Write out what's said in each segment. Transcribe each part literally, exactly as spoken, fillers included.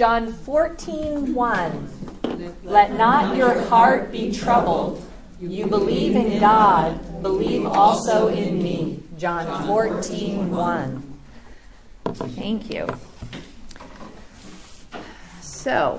John fourteen one. Let not your heart be troubled. You believe in God, believe also in me. John fourteen one. Thank you. So,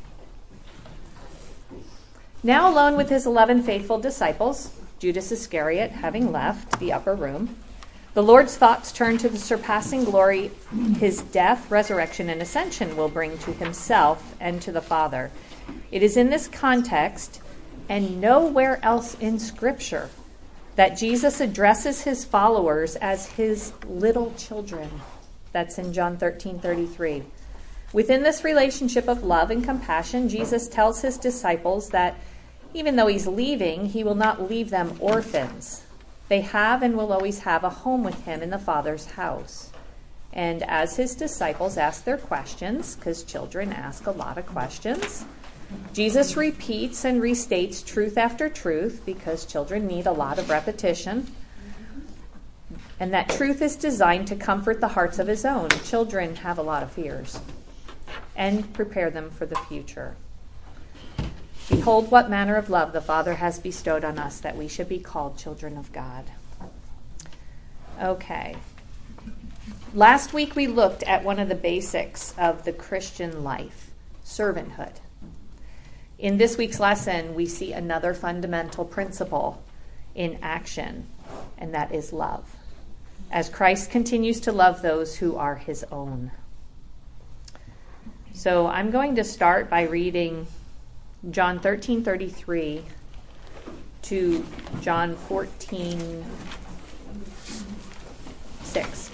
now alone with his eleven faithful disciples, Judas Iscariot having left the upper room, the Lord's thoughts turn to the surpassing glory his death, resurrection, and ascension will bring to himself and to the Father. It is in this context, and nowhere else in Scripture, that Jesus addresses his followers as his little children. That's in John thirteen thirty-three. Within this relationship of love and compassion, Jesus tells his disciples that even though he's leaving, he will not leave them orphans. They have and will always have a home with him in the Father's house. And as his disciples ask their questions, because children ask a lot of questions, Jesus repeats and restates truth after truth, because children need a lot of repetition. And that truth is designed to comfort the hearts of his own. Children have a lot of fears, and prepare them for the future. Behold what manner of love the Father has bestowed on us, that we should be called children of God. Okay. Last week we looked at one of the basics of the Christian life, servanthood. In this week's lesson, we see another fundamental principle in action, and that is love, as Christ continues to love those who are his own. So I'm going to start by reading John thirteen thirty-three to John fourteen six.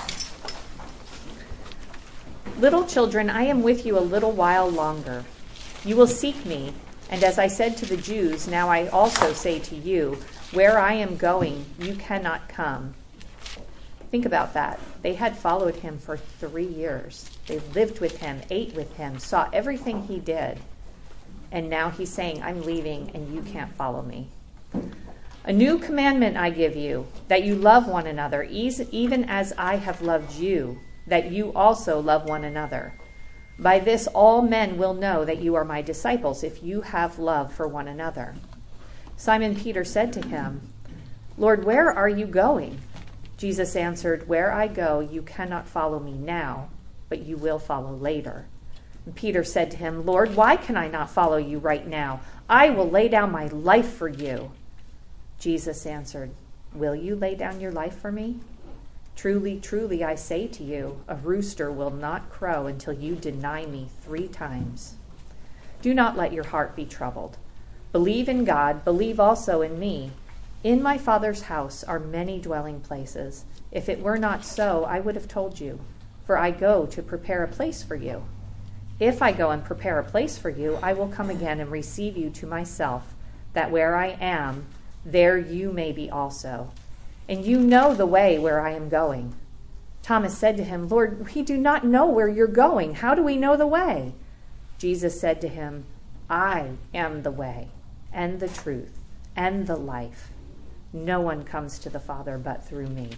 Little children, I am with you a little while longer. You will seek me, and as I said to the Jews, now I also say to you, where I am going, you cannot come. Think about that. They had followed him for three years. They lived with him, ate with him, saw everything he did. And now he's saying, I'm leaving and you can't follow me. A new commandment I give you, that you love one another, even as I have loved you, that you also love one another. By this all men will know that you are my disciples, if you have love for one another. Simon Peter said to him, Lord, where are you going? Jesus answered, where I go, you cannot follow me now, but you will follow later. And Peter said to him, Lord, why can I not follow you right now? I will lay down my life for you. Jesus answered, will you lay down your life for me? Truly, truly, I say to you, a rooster will not crow until you deny me three times. Do not let your heart be troubled. Believe in God, believe also in me. In my Father's house are many dwelling places. If it were not so, I would have told you, for I go to prepare a place for you. If I go and prepare a place for you, I will come again and receive you to myself, that where I am, there you may be also. And you know the way where I am going. Thomas said to him, Lord, we do not know where you're going. How do we know the way? Jesus said to him, I am the way and the truth and the life. No one comes to the Father but through me.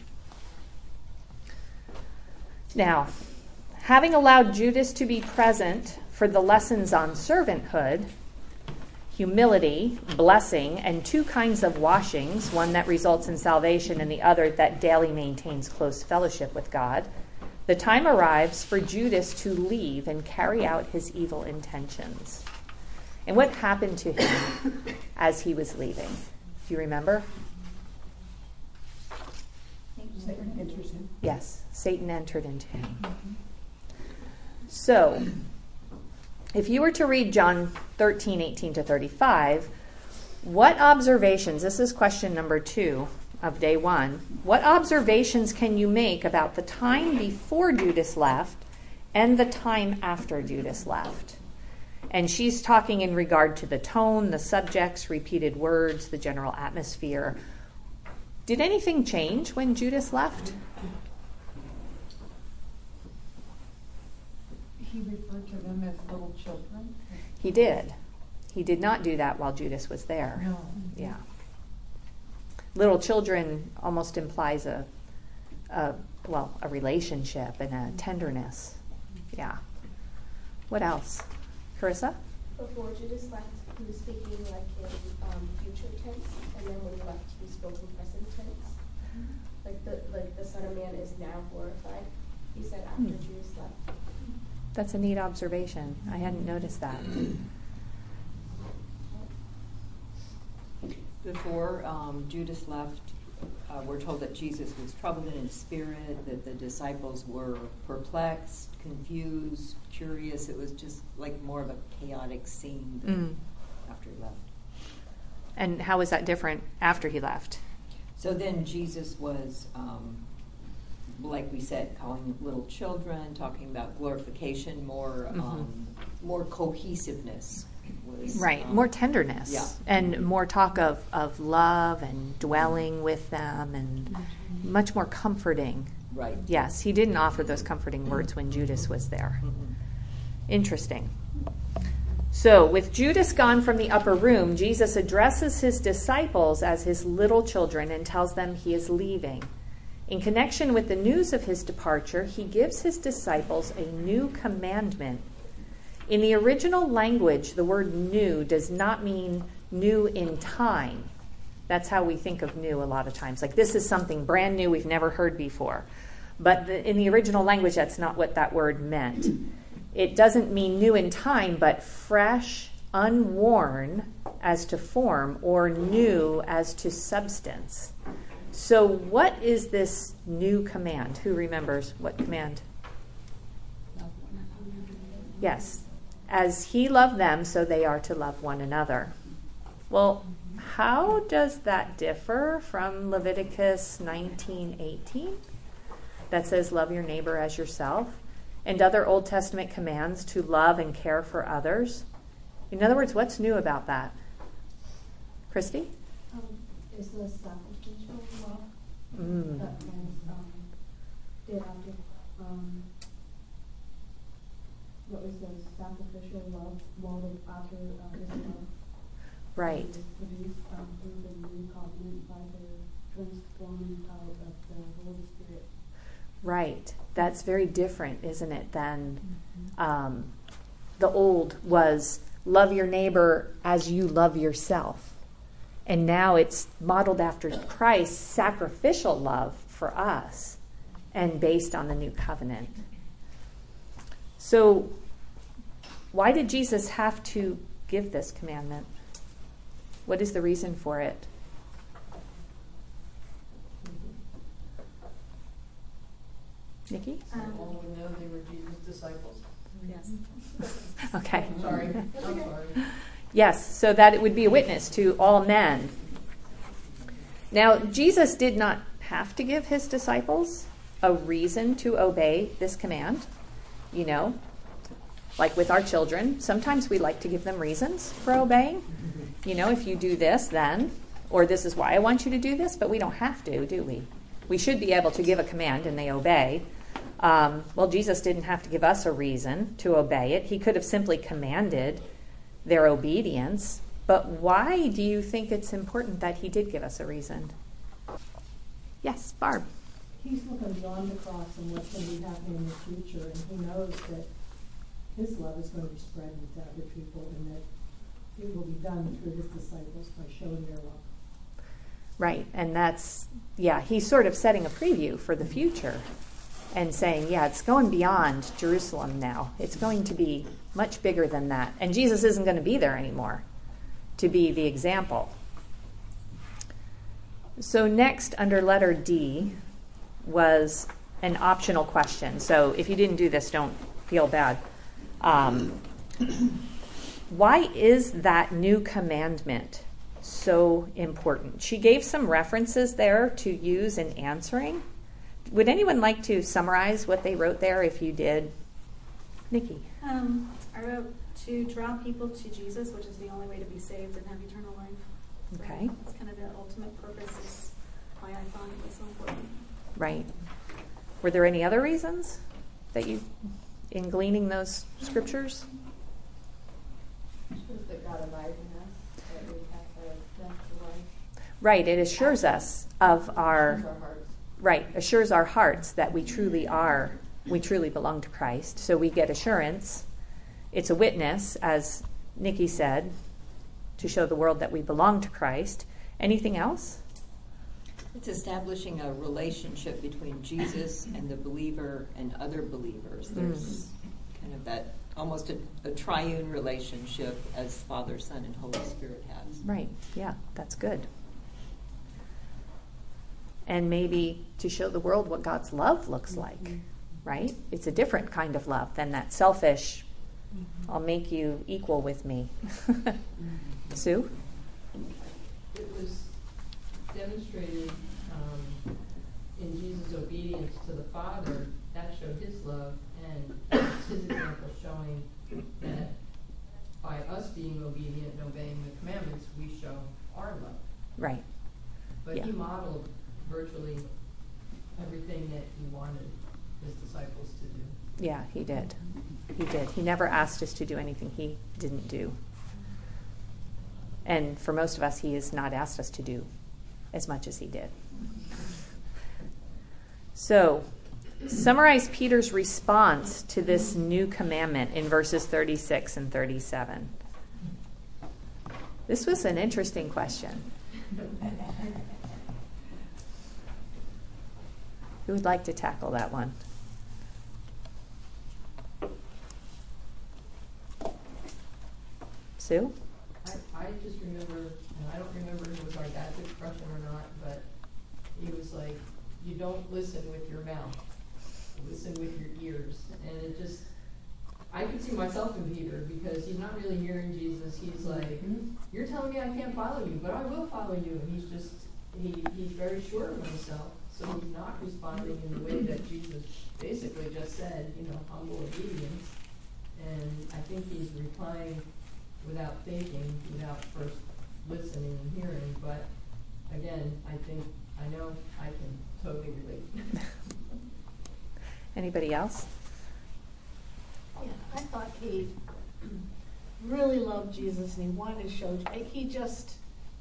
Now, having allowed Judas to be present for the lessons on servanthood, humility, blessing, and two kinds of washings, one that results in salvation and the other that daily maintains close fellowship with God, the time arrives for Judas to leave and carry out his evil intentions. And what happened to him as he was leaving? Do you remember? Satan enters him. Yes, Satan entered into him. So, if you were to read John thirteen, eighteen to thirty-five, what observations, this is question number two of day one, what observations can you make about the time before Judas left and the time after Judas left? And she's talking in regard to the tone, the subjects, repeated words, the general atmosphere. Did anything change when Judas left? He referred to them as little children. He did. He did not do that while Judas was there. No. Yeah. Little children almost implies a, a well, a relationship and a tenderness. Yeah. What else? Carissa? Before Judas left, he was speaking like in um, future tense, and then when he left, he spoke in present tense. Like the like the Son of Man is now glorified. He said after Hmm. Judas left. That's a neat observation. I hadn't noticed that. Before um, Judas left, uh, we're told that Jesus was troubled in his spirit, that the disciples were perplexed, confused, curious. It was just like more of a chaotic scene Mm. after he left. And how was that different after he left? So then Jesus was, um, like we said, calling little children, talking about glorification, more Mhm. um, more cohesiveness. Was, Right, um, more tenderness. Yeah. And more talk of, of love and dwelling with them and much more comforting. Right. Yes, he didn't offer those comforting words when Judas was there. Mhm. Interesting. So, with Judas gone from the upper room, Jesus addresses his disciples as his little children and tells them he is leaving. In connection with the news of his departure, he gives his disciples a new commandment. In the original language, the word new does not mean new in time. That's how we think of new a lot of times. Like, this is something brand new we've never heard before. But the, in the original language, that's not what that word meant. It doesn't mean new in time, but fresh, unworn as to form, or new as to substance. So what is this new command? Who remembers what command? Yes. As he loved them, so they are to love one another. Well, how does that differ from Leviticus nineteen eighteen that says love your neighbor as yourself, and other Old Testament commands to love and care for others? In other words, what's new about that? Christy? Um, is the sacrificial law Mm. that was um, did after um, what was the sacrificial law modeled after uh, his love? Right. It was produced um, through the new covenant by the transforming power of the Holy Spirit. Right. That's very different, isn't it, than um, the old was love your neighbor as you love yourself. And now it's modeled after Christ's sacrificial love for us and based on the new covenant. So why did Jesus have to give this commandment? What is the reason for it? Nikki? Um, All would know they were Jesus' disciples. yes. Okay. Sorry, I'm sorry. Yes, so that it would be a witness to all men. Now, Jesus did not have to give his disciples a reason to obey this command. You know, like with our children, sometimes we like to give them reasons for obeying. You know, if you do this, then, or this is why I want you to do this, but we don't have to, do we? We should be able to give a command and they obey. Um, well, Jesus didn't have to give us a reason to obey it. He could have simply commanded their obedience. But why do you think it's important that he did give us a reason? Yes, Barb. He's looking beyond the cross and what's going to be happening in the future, and he knows that his love is going to be spread to other people, and that it will be done through his disciples by showing their love. Right, and that's, yeah, he's sort of setting a preview for the future and saying, yeah, it's going beyond Jerusalem now. It's going to be much bigger than that. And Jesus isn't going to be there anymore to be the example. So next, under letter D, was an optional question. So if you didn't do this, don't feel bad. Um, why is that new commandment so important? She gave some references there to use in answering. Would anyone like to summarize what they wrote there if you did? Nikki. Um, I wrote to draw people to Jesus, which is the only way to be saved and have eternal life. So Okay. that's kind of the ultimate purpose, is why I thought it was so important. Right. Were there any other reasons that you, in gleaning those scriptures? Shows that God abides in us, that we have a death to life. Right. It assures us of our, Shows our hearts. right, assures our hearts that we truly are, we truly belong to Christ. So we get assurance It's a witness, as Nikki said, to show the world that we belong to Christ. Anything else? It's establishing a relationship between Jesus and the believer and other believers. There's mm. kind of that almost a, a triune relationship as Father, Son, and Holy Spirit has. Right. Yeah, that's good. And maybe to show the world what God's love looks like, mm-hmm. right? It's a different kind of love than that selfish, mm-hmm. I'll make you equal with me. mm-hmm. Sue? It was demonstrated um, in Jesus' obedience to the Father. That showed his love, and it's his example showing that by us being obedient and obeying the commandments, we show our love. Right. But yeah. he modeled virtually everything that he wanted his disciples to do. Yeah, he did. He did. He never asked us to do anything he didn't do. And for most of us, he has not asked us to do as much as he did. So, summarize Peter's response to this new commandment in verses thirty-six and thirty-seven. This was an interesting question. Who would like to tackle that one? Sue? I, I just remember, and I don't remember if it was our dad's expression or not, but he was like, you don't listen with your mouth, listen with your ears. And it just, I could see myself in Peter, because he's not really hearing Jesus. He's like, you're telling me I can't follow you, but I will follow you. And he's just, he, he's very sure of himself. So he's not responding in the way that Jesus basically just said, you know, humble obedience. And I think he's replying without thinking, without first listening and hearing. But again, I think, I know I can totally relate. Anybody else? Yeah, I thought he really loved Jesus and he wanted to show, like he just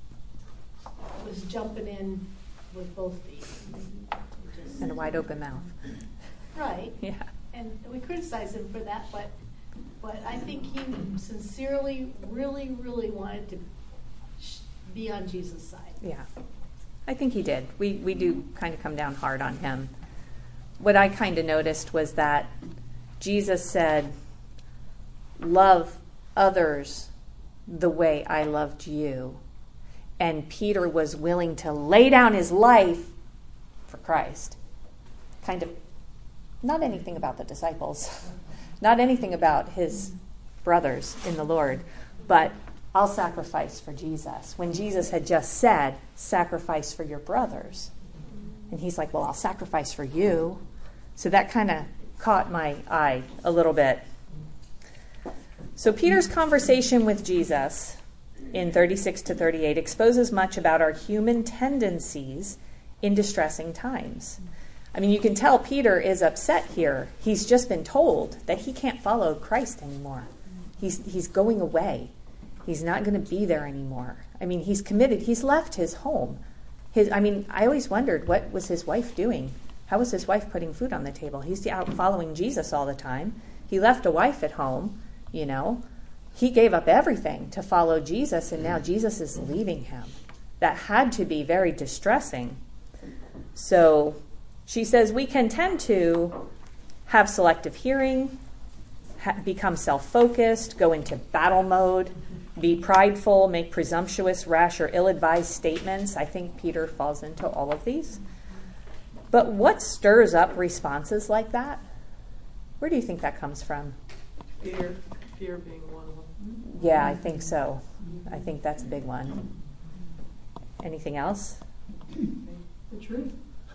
was jumping in with both feet. Just, And a wide open mouth. Right. Yeah. And we criticize him for that, but but I think he sincerely, really, really wanted to sh- be on Jesus' side. Yeah. I think he did. We we do kind of come down hard on him. What I kind of noticed was that Jesus said, love others the way I loved you. And Peter was willing to lay down his life for Christ. Kind of, not anything about the disciples, not anything about his brothers in the Lord, but I'll sacrifice for Jesus. When Jesus had just said, sacrifice for your brothers. And he's like, well, I'll sacrifice for you. So that kind of caught my eye a little bit. So Peter's conversation with Jesus in thirty-six to thirty-eight exposes much about our human tendencies in distressing times. I mean, you can tell Peter is upset here. He's just been told that he can't follow Christ anymore. He's he's going away. He's not going to be there anymore. I mean, he's committed. He's left his home. His I mean, I always wondered, what was his wife doing? How was his wife putting food on the table? He's out following Jesus all the time. He left a wife at home, you know. He gave up everything to follow Jesus, and now Jesus is leaving him. That had to be very distressing. So she says we can tend to have selective hearing, ha- become self-focused, go into battle mode, be prideful, make presumptuous, rash, or ill-advised statements. I think Peter falls into all of these. But what stirs up responses like that? Where do you think that comes from? Fear, fear being one of them. Yeah, I think so. I think that's a big one. Anything else? The truth.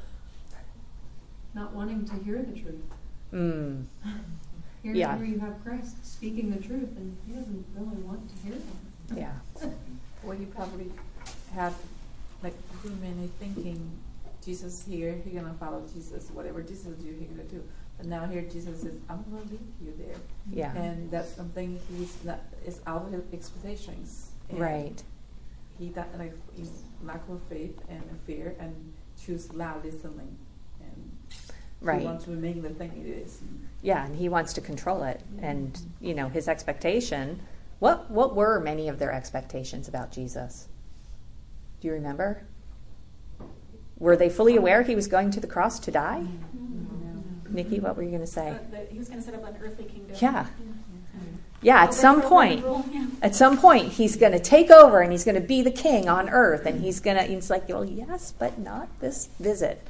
Not wanting to hear the truth. Mm. Here, Yeah. here you have Christ speaking the truth, and he doesn't really want to hear it. Yeah. Well, you probably have like too many thinking, Jesus here, you're gonna follow Jesus. Whatever Jesus do, you're gonna do. But now here Jesus says, I'm gonna leave you there. Yeah. And that's something he's not. It's out of his expectations. And Right. He that like he's lack of faith and fear and choose loud listening. And Right. He wants to make the thing it is. Yeah, and he wants to control it. And, you know, his expectation, what what were many of their expectations about Jesus? Do you remember? Were they fully aware he was going to the cross to die? Mm-hmm. Nikki, what were you going to say? Uh, that he was going to set up an earthly kingdom. Yeah. Yeah, at Over some and over point, and rule, yeah. at some point, he's going to take over and he's going to be the king on earth. And he's going to, it's like, well, yes, but not this visit.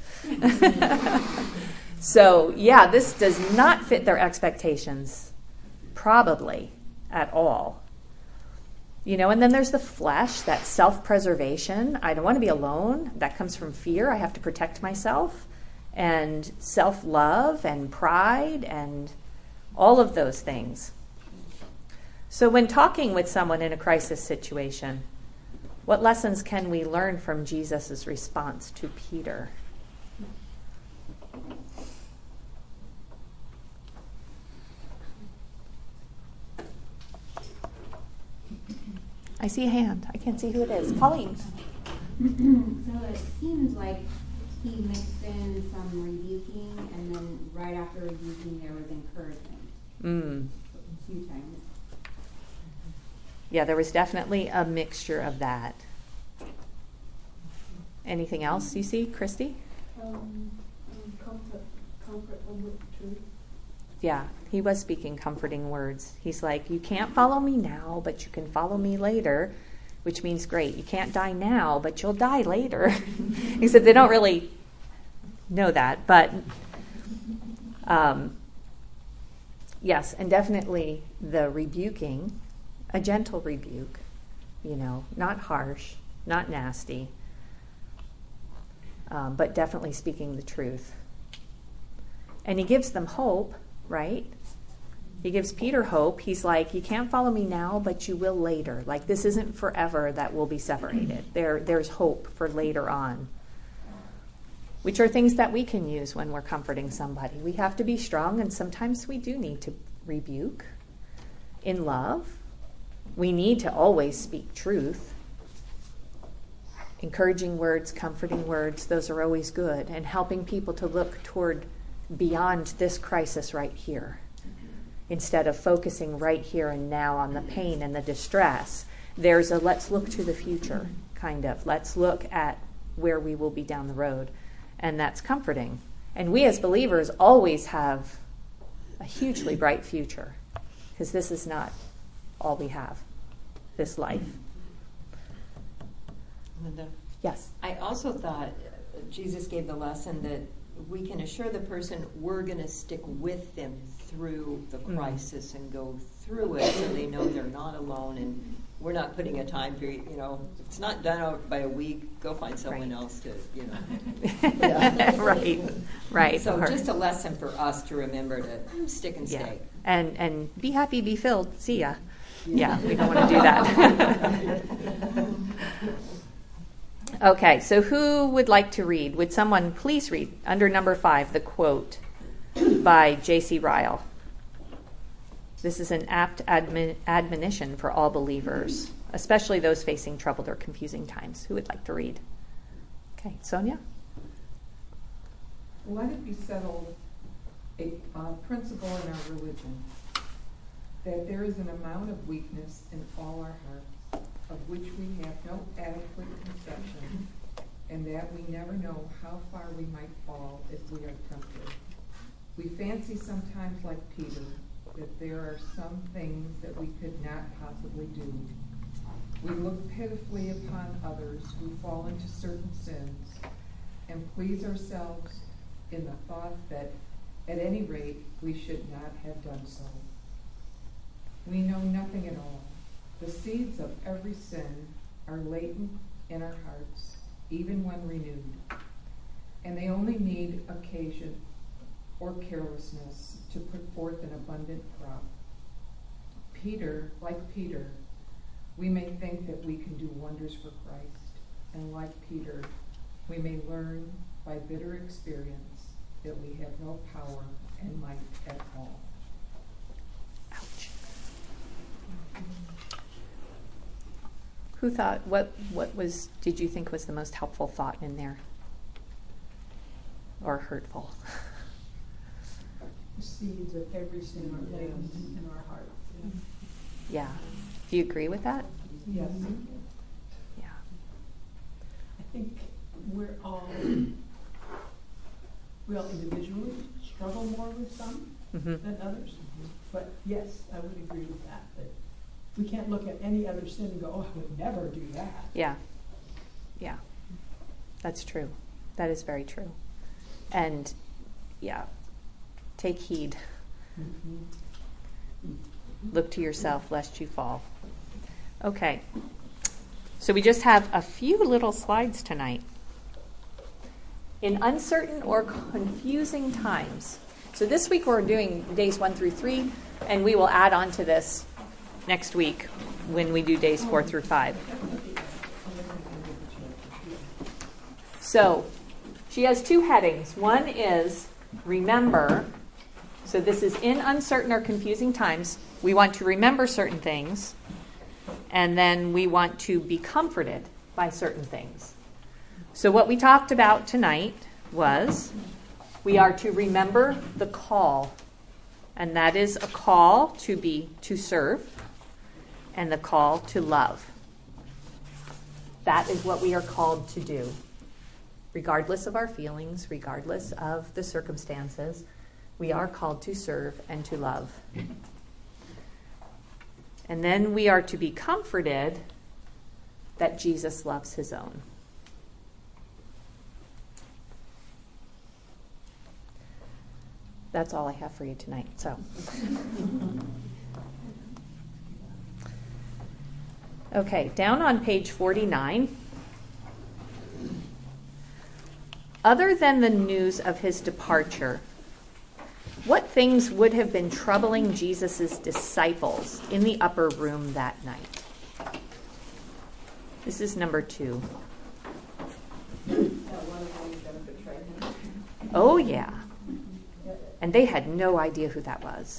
So, yeah, this does not fit their expectations, probably, at all. You know, and then there's the flesh, that self-preservation. I don't want to be alone. That comes from fear. I have to protect myself. And self-love and pride and all of those things. So when talking with someone in a crisis situation, what lessons can we learn from Jesus' response to Peter? I see a hand. I can't see who it is. Colleen. So it seems like he mixed in some rebuking, and then right after rebuking, there was encouragement. Mm. Two times. Yeah, there was definitely a mixture of that. Anything else you see, Christy? Um, um, comfort, comfort them with the truth. Yeah, he was speaking comforting words. He's like, you can't follow me now, but you can follow me later, which means great. You can't die now, but you'll die later. Except they don't really know that. But um, yes, and definitely the rebuking, a gentle rebuke, you know, not harsh, not nasty, um, but definitely speaking the truth. And he gives them hope. Right? He gives Peter hope. He's like, you can't follow me now, but you will later. Like, this isn't forever that we'll be separated. There, there's hope for later on, which are things that we can use when we're comforting somebody. We have to be strong, and sometimes we do need to rebuke in love. We need to always speak truth. Encouraging words, comforting words, those are always good, and helping people to look toward beyond this crisis right here, instead of focusing right here and now on the pain and the distress. There's a let's look to the future, kind of. Let's look at where we will be down the road. And that's comforting. And we as believers always have a hugely bright future, because this is not all we have, this life. Linda? Yes? I also thought Jesus gave the lesson that we can assure the person we're going to stick with them through the crisis mm. and go through it, so they know they're not alone, and we're not putting a time period, you know, if it's not done out by a week, go find someone right. else to, you know. Yeah. right, right. So or, just a lesson for us to remember to stick and yeah. stay. And, and be happy, be filled, see ya. Yeah, yeah we don't want to do that. Okay, so who would like to read? Would someone please read under number five the quote by J C Ryle? This is an apt admon- admonition for all believers, especially those facing troubled or confusing times. Who would like to read? Okay, Sonia? Let it be settled, a uh, principle in our religion, that there is an amount of weakness in all our hearts, of which we have no adequate conception, and that we never know how far we might fall if we are tempted. We fancy sometimes, like Peter, that there are some things that we could not possibly do. We look pitifully upon others who fall into certain sins, and please ourselves in the thought that, at any rate, we should not have done so. We know nothing at all. The seeds of every sin are latent in our hearts, even when renewed, and they only need occasion or carelessness to put forth an abundant crop. Peter, like Peter, we may think that we can do wonders for Christ, and like Peter, we may learn by bitter experience that we have no power and might at all. Ouch. Who thought, what, what was, did you think was the most helpful thought in there? Or hurtful? the seeds of every sin are laid in our hearts. Yeah. Yeah. Do you agree with that? Yes. Yeah. I think we're all, we all individually struggle more with some Mm-hmm. than others. But yes, I would agree with that, that we can't look at any other sin and go, oh, I would never do that. Yeah. Yeah. That's true. That is very true. And yeah, take heed. Mm-hmm. Look to yourself lest you fall. Okay. So we just have a few little slides tonight. In uncertain or confusing times. So this week we're doing days one through three, and we will add on to this next week when we do days four through five. So she has two headings. One is remember. So this is in uncertain or confusing times. We want to remember certain things, and then we want to be comforted by certain things. So what we talked about tonight was we are to remember the call, and that is a call to be to serve and the call to love. That is what we are called to do, regardless of our feelings, regardless of the circumstances. We are called to serve and to love. And then we are to be comforted that Jesus loves his own. That's all I have for you tonight. So, okay, down on page forty-nine. Other than the news of his departure, what things would have been troubling Jesus' disciples in the upper room that night? This is number two. Oh, yeah. And they had no idea who that was.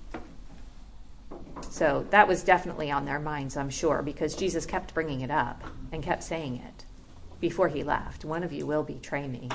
So that was definitely on their minds, I'm sure, because Jesus kept bringing it up and kept saying it before he left. One of you will betray me.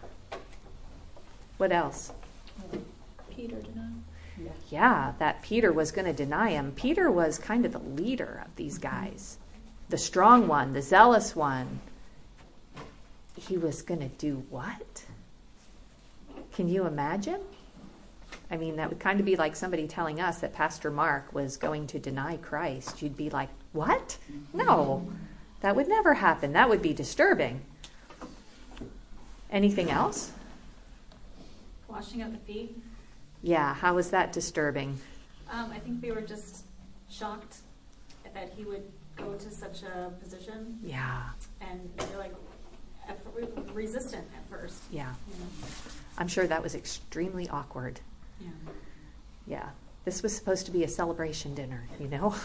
What else? Peter denied. Yeah. Yeah, that Peter was going to deny him. Peter was kind of the leader of these guys, the strong one, the zealous one. He was going to do what? Can you imagine? I mean, that would kind of be like somebody telling us that Pastor Mark was going to deny Christ. You'd be like, what? No, that would never happen. That would be disturbing. Anything else? Washing out the feet. Yeah, how was that disturbing? Um, I think they were just shocked that he would go to such a position, Yeah, and they're like at, re- resistant at first. yeah. You know? I'm sure that was extremely awkward. Yeah. Yeah, this was supposed to be a celebration dinner, you know?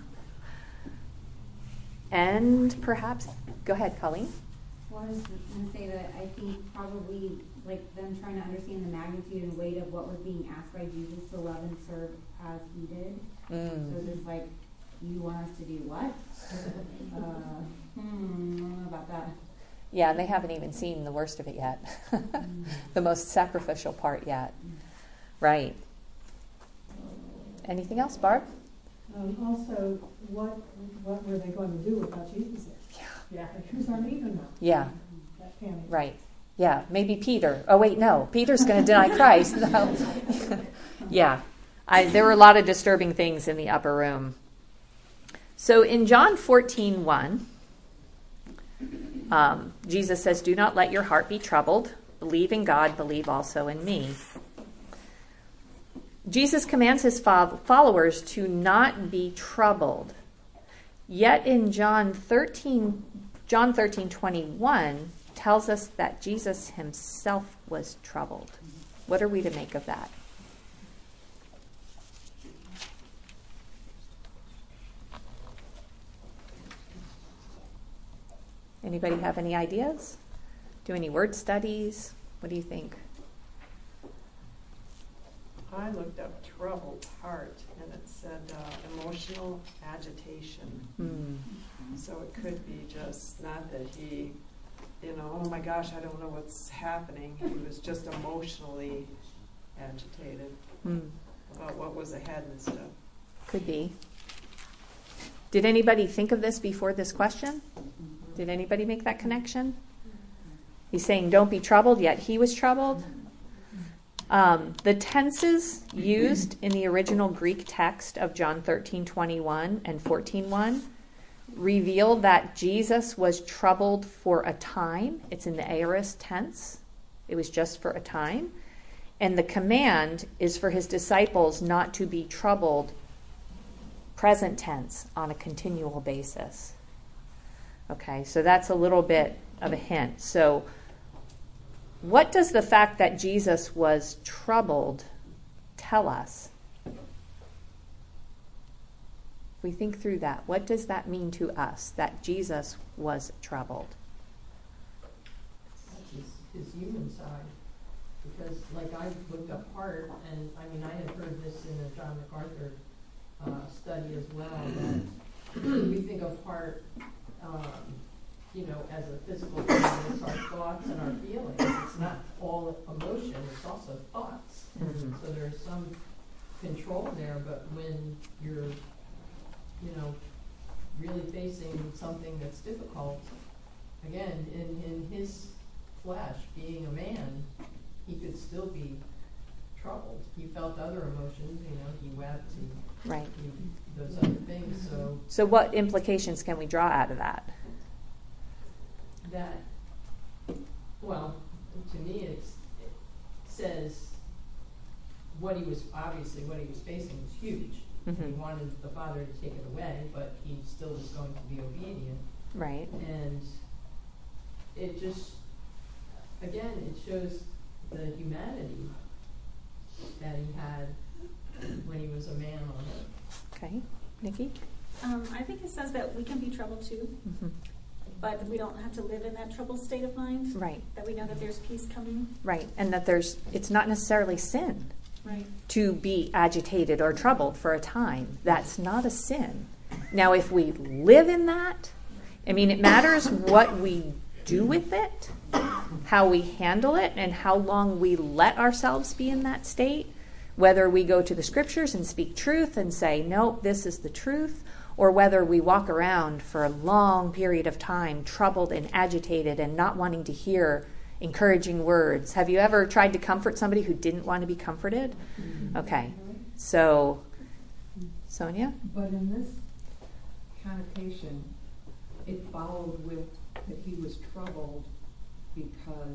And perhaps, go ahead, Colleen. Well, I was going to say that I think probably like them trying to understand the magnitude and weight of what was being asked by Jesus to love and serve as he did. Mm. So just like, you want us to do what? uh, hmm, I don't know about that. Yeah, and they haven't even seen the worst of it yet. The most sacrificial part yet. Right. Anything else, Barb? Um, also, what what were they going to do without Jesus there? Yeah. Yeah, like, who's our leader now? Yeah, That family. right. Yeah, maybe Peter. Oh, wait, no. Peter's going to deny Christ. No. Yeah. I, there were a lot of disturbing things in the upper room. So in John fourteen one, um, Jesus says, do not let your heart be troubled. Believe in God, believe also in me. Jesus commands his followers to not be troubled. Yet in John thirteen, John thirteen twenty-one tells us that Jesus himself was troubled. What are we to make of that? Anybody have any ideas? Do any word studies? What do you think? I looked up troubled heart, and it said uh, emotional agitation. Hmm. So it could be just not that he, you know, oh my gosh, I don't know what's happening. He was just emotionally agitated Hmm. about what was ahead and stuff. Could be. Did anybody think of this before this question? Did anybody make that connection? He's saying, don't be troubled, yet he was troubled. Um, the tenses used in the original Greek text of John thirteen twenty-one and fourteen one reveal that Jesus was troubled for a time. It's in the aorist tense. It was just for a time. And the command is for his disciples not to be troubled, present tense, on a continual basis. Okay, so that's a little bit of a hint. So what does the fact that Jesus was troubled tell us? If we think through that, what does that mean to us, that Jesus was troubled? That's his, his human side. Because, like, I looked up heart, and, I mean, I had heard this in a John MacArthur uh, study as well, that we think of heart, um, you know, as a physical thing. It's our thoughts and our feelings. It's not all emotion, it's also thoughts. Mm-hmm. So there's some control there, but when you're, you know, really facing something that's difficult, again, in, in his flesh, being a man, he could still be troubled. He felt other emotions, you know, he wept, he, Right. he those other things, so So what implications can we draw out of that? that, well, to me, it's, it says what he was, obviously what he was facing was huge. Mm-hmm. He wanted the Father to take it away, but he still was going to be obedient. Right. And it just, again, it shows the humanity that he had when he was a man on earth. Okay. Nikki? Um, I think it says that we can be troubled too, Mm-hmm. but we don't have to live in that troubled state of mind. Right. That we know that there's peace coming. Right. And that there's, it's not necessarily sin Right. to be agitated or troubled for a time. That's not a sin. Now, if we live in that, I mean, it matters what we do with it, how we handle it, and how long we let ourselves be in that state, whether we go to the scriptures and speak truth and say, nope, this is the truth, or whether we walk around for a long period of time troubled and agitated and not wanting to hear encouraging words. Have you ever tried to comfort somebody who didn't want to be comforted? Mm-hmm. Okay. So, Sonia? But in this connotation, it followed with that he was troubled because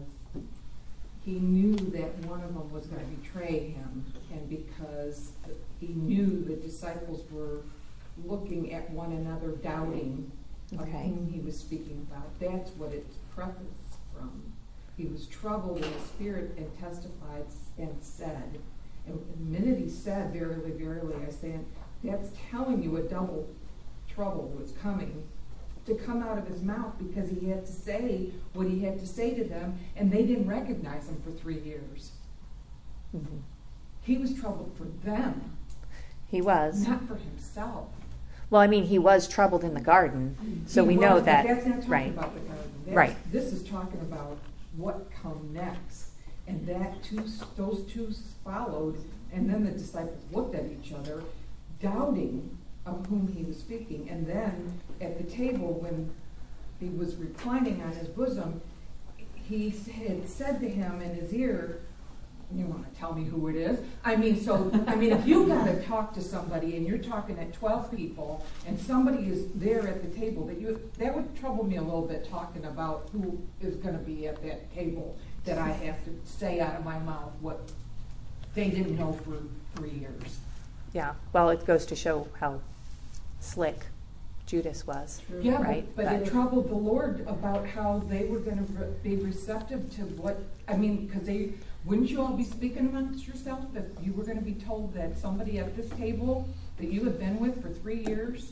he knew that one of them was going to betray him, and because he knew the disciples were looking at one another, doubting of Okay. whom he was speaking about. That's what it's prefaced from. He was troubled in the spirit and testified and said, and the minute he said, verily, verily, I stand, that's telling you a double trouble was coming to come out of his mouth, because he had to say what he had to say to them, and they didn't recognize him for three years. Mm-hmm. He was troubled for them, He was. not for himself. Well, I mean, he was troubled in the garden, so He we know was, but that. That's not talking Right. about the garden. That's, Right. This is talking about what come next. And that two, those two followed, and then the disciples looked at each other, doubting of whom he was speaking. And then at the table, when he was reclining on his bosom, he had said to him in his ear, you want to tell me who it is? I mean, so, I mean, if you got to talk to somebody and you're talking at twelve people and somebody is there at the table, that you, that would trouble me a little bit, talking about who is going to be at that table, that I have to say out of my mouth what they didn't know for three years. Yeah. Well, it goes to show how slick Judas was. Yeah, Right, but, but but- it troubled the Lord about how they were going to re- be receptive to what, I mean, because they, wouldn't you all be speaking amongst yourself if you were going to be told that somebody at this table that you had been with for three years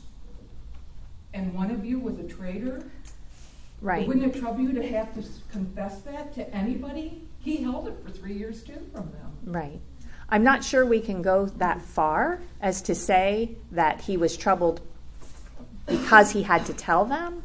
and one of you was a traitor? Right. Wouldn't it trouble you to have to s- confess that to anybody? He held it for three years too from them. Right. I'm not sure we can go that far as to say that he was troubled because he had to tell them,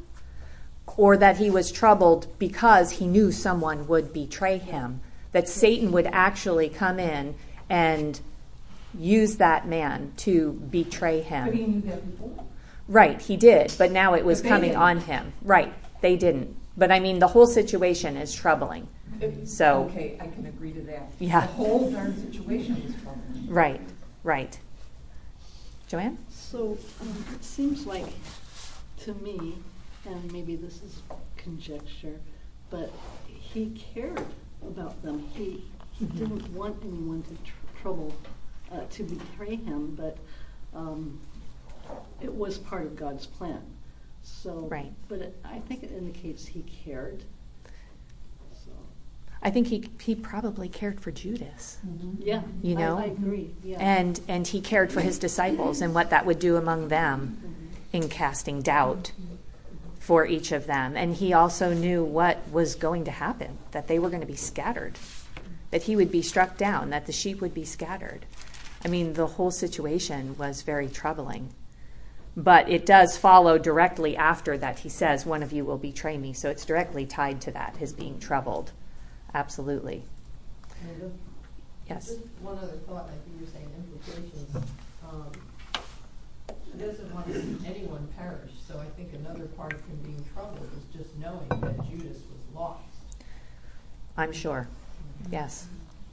or that he was troubled because he knew someone would betray him, that Satan would actually come in and use that man to betray him. But he knew that before. Right, he did, but now it was But they coming didn't. on him. Right, they didn't. But I mean, the whole situation is troubling. So, Okay, I can agree to that. Yeah. The whole darn situation was troubling. right, right. Joanne? So, um, it seems like, to me, and maybe this is conjecture, but he cared about them. He, he Mhm. didn't want anyone to tr- trouble, uh, to betray him, but, um, it was part of God's plan. So, Right. but it, I think it indicates he cared. So, I think he he probably cared for Judas. yeah, You I- know? I, agree. Yeah. And and he cared for his disciples and what that would do among them in casting doubt for each of them. And he also knew what was going to happen, that they were going to be scattered, that he would be struck down, that the sheep would be scattered. I mean, the whole situation was very troubling. But it does follow directly after that. He says, one of you will betray me. So it's directly tied to that, his being troubled. Absolutely. And the- Yes. Just one other thought, like you were saying, implications. Um, He doesn't want to see anyone perish, so I think another part of him being troubled is just knowing that Judas was lost. I'm sure. Yes.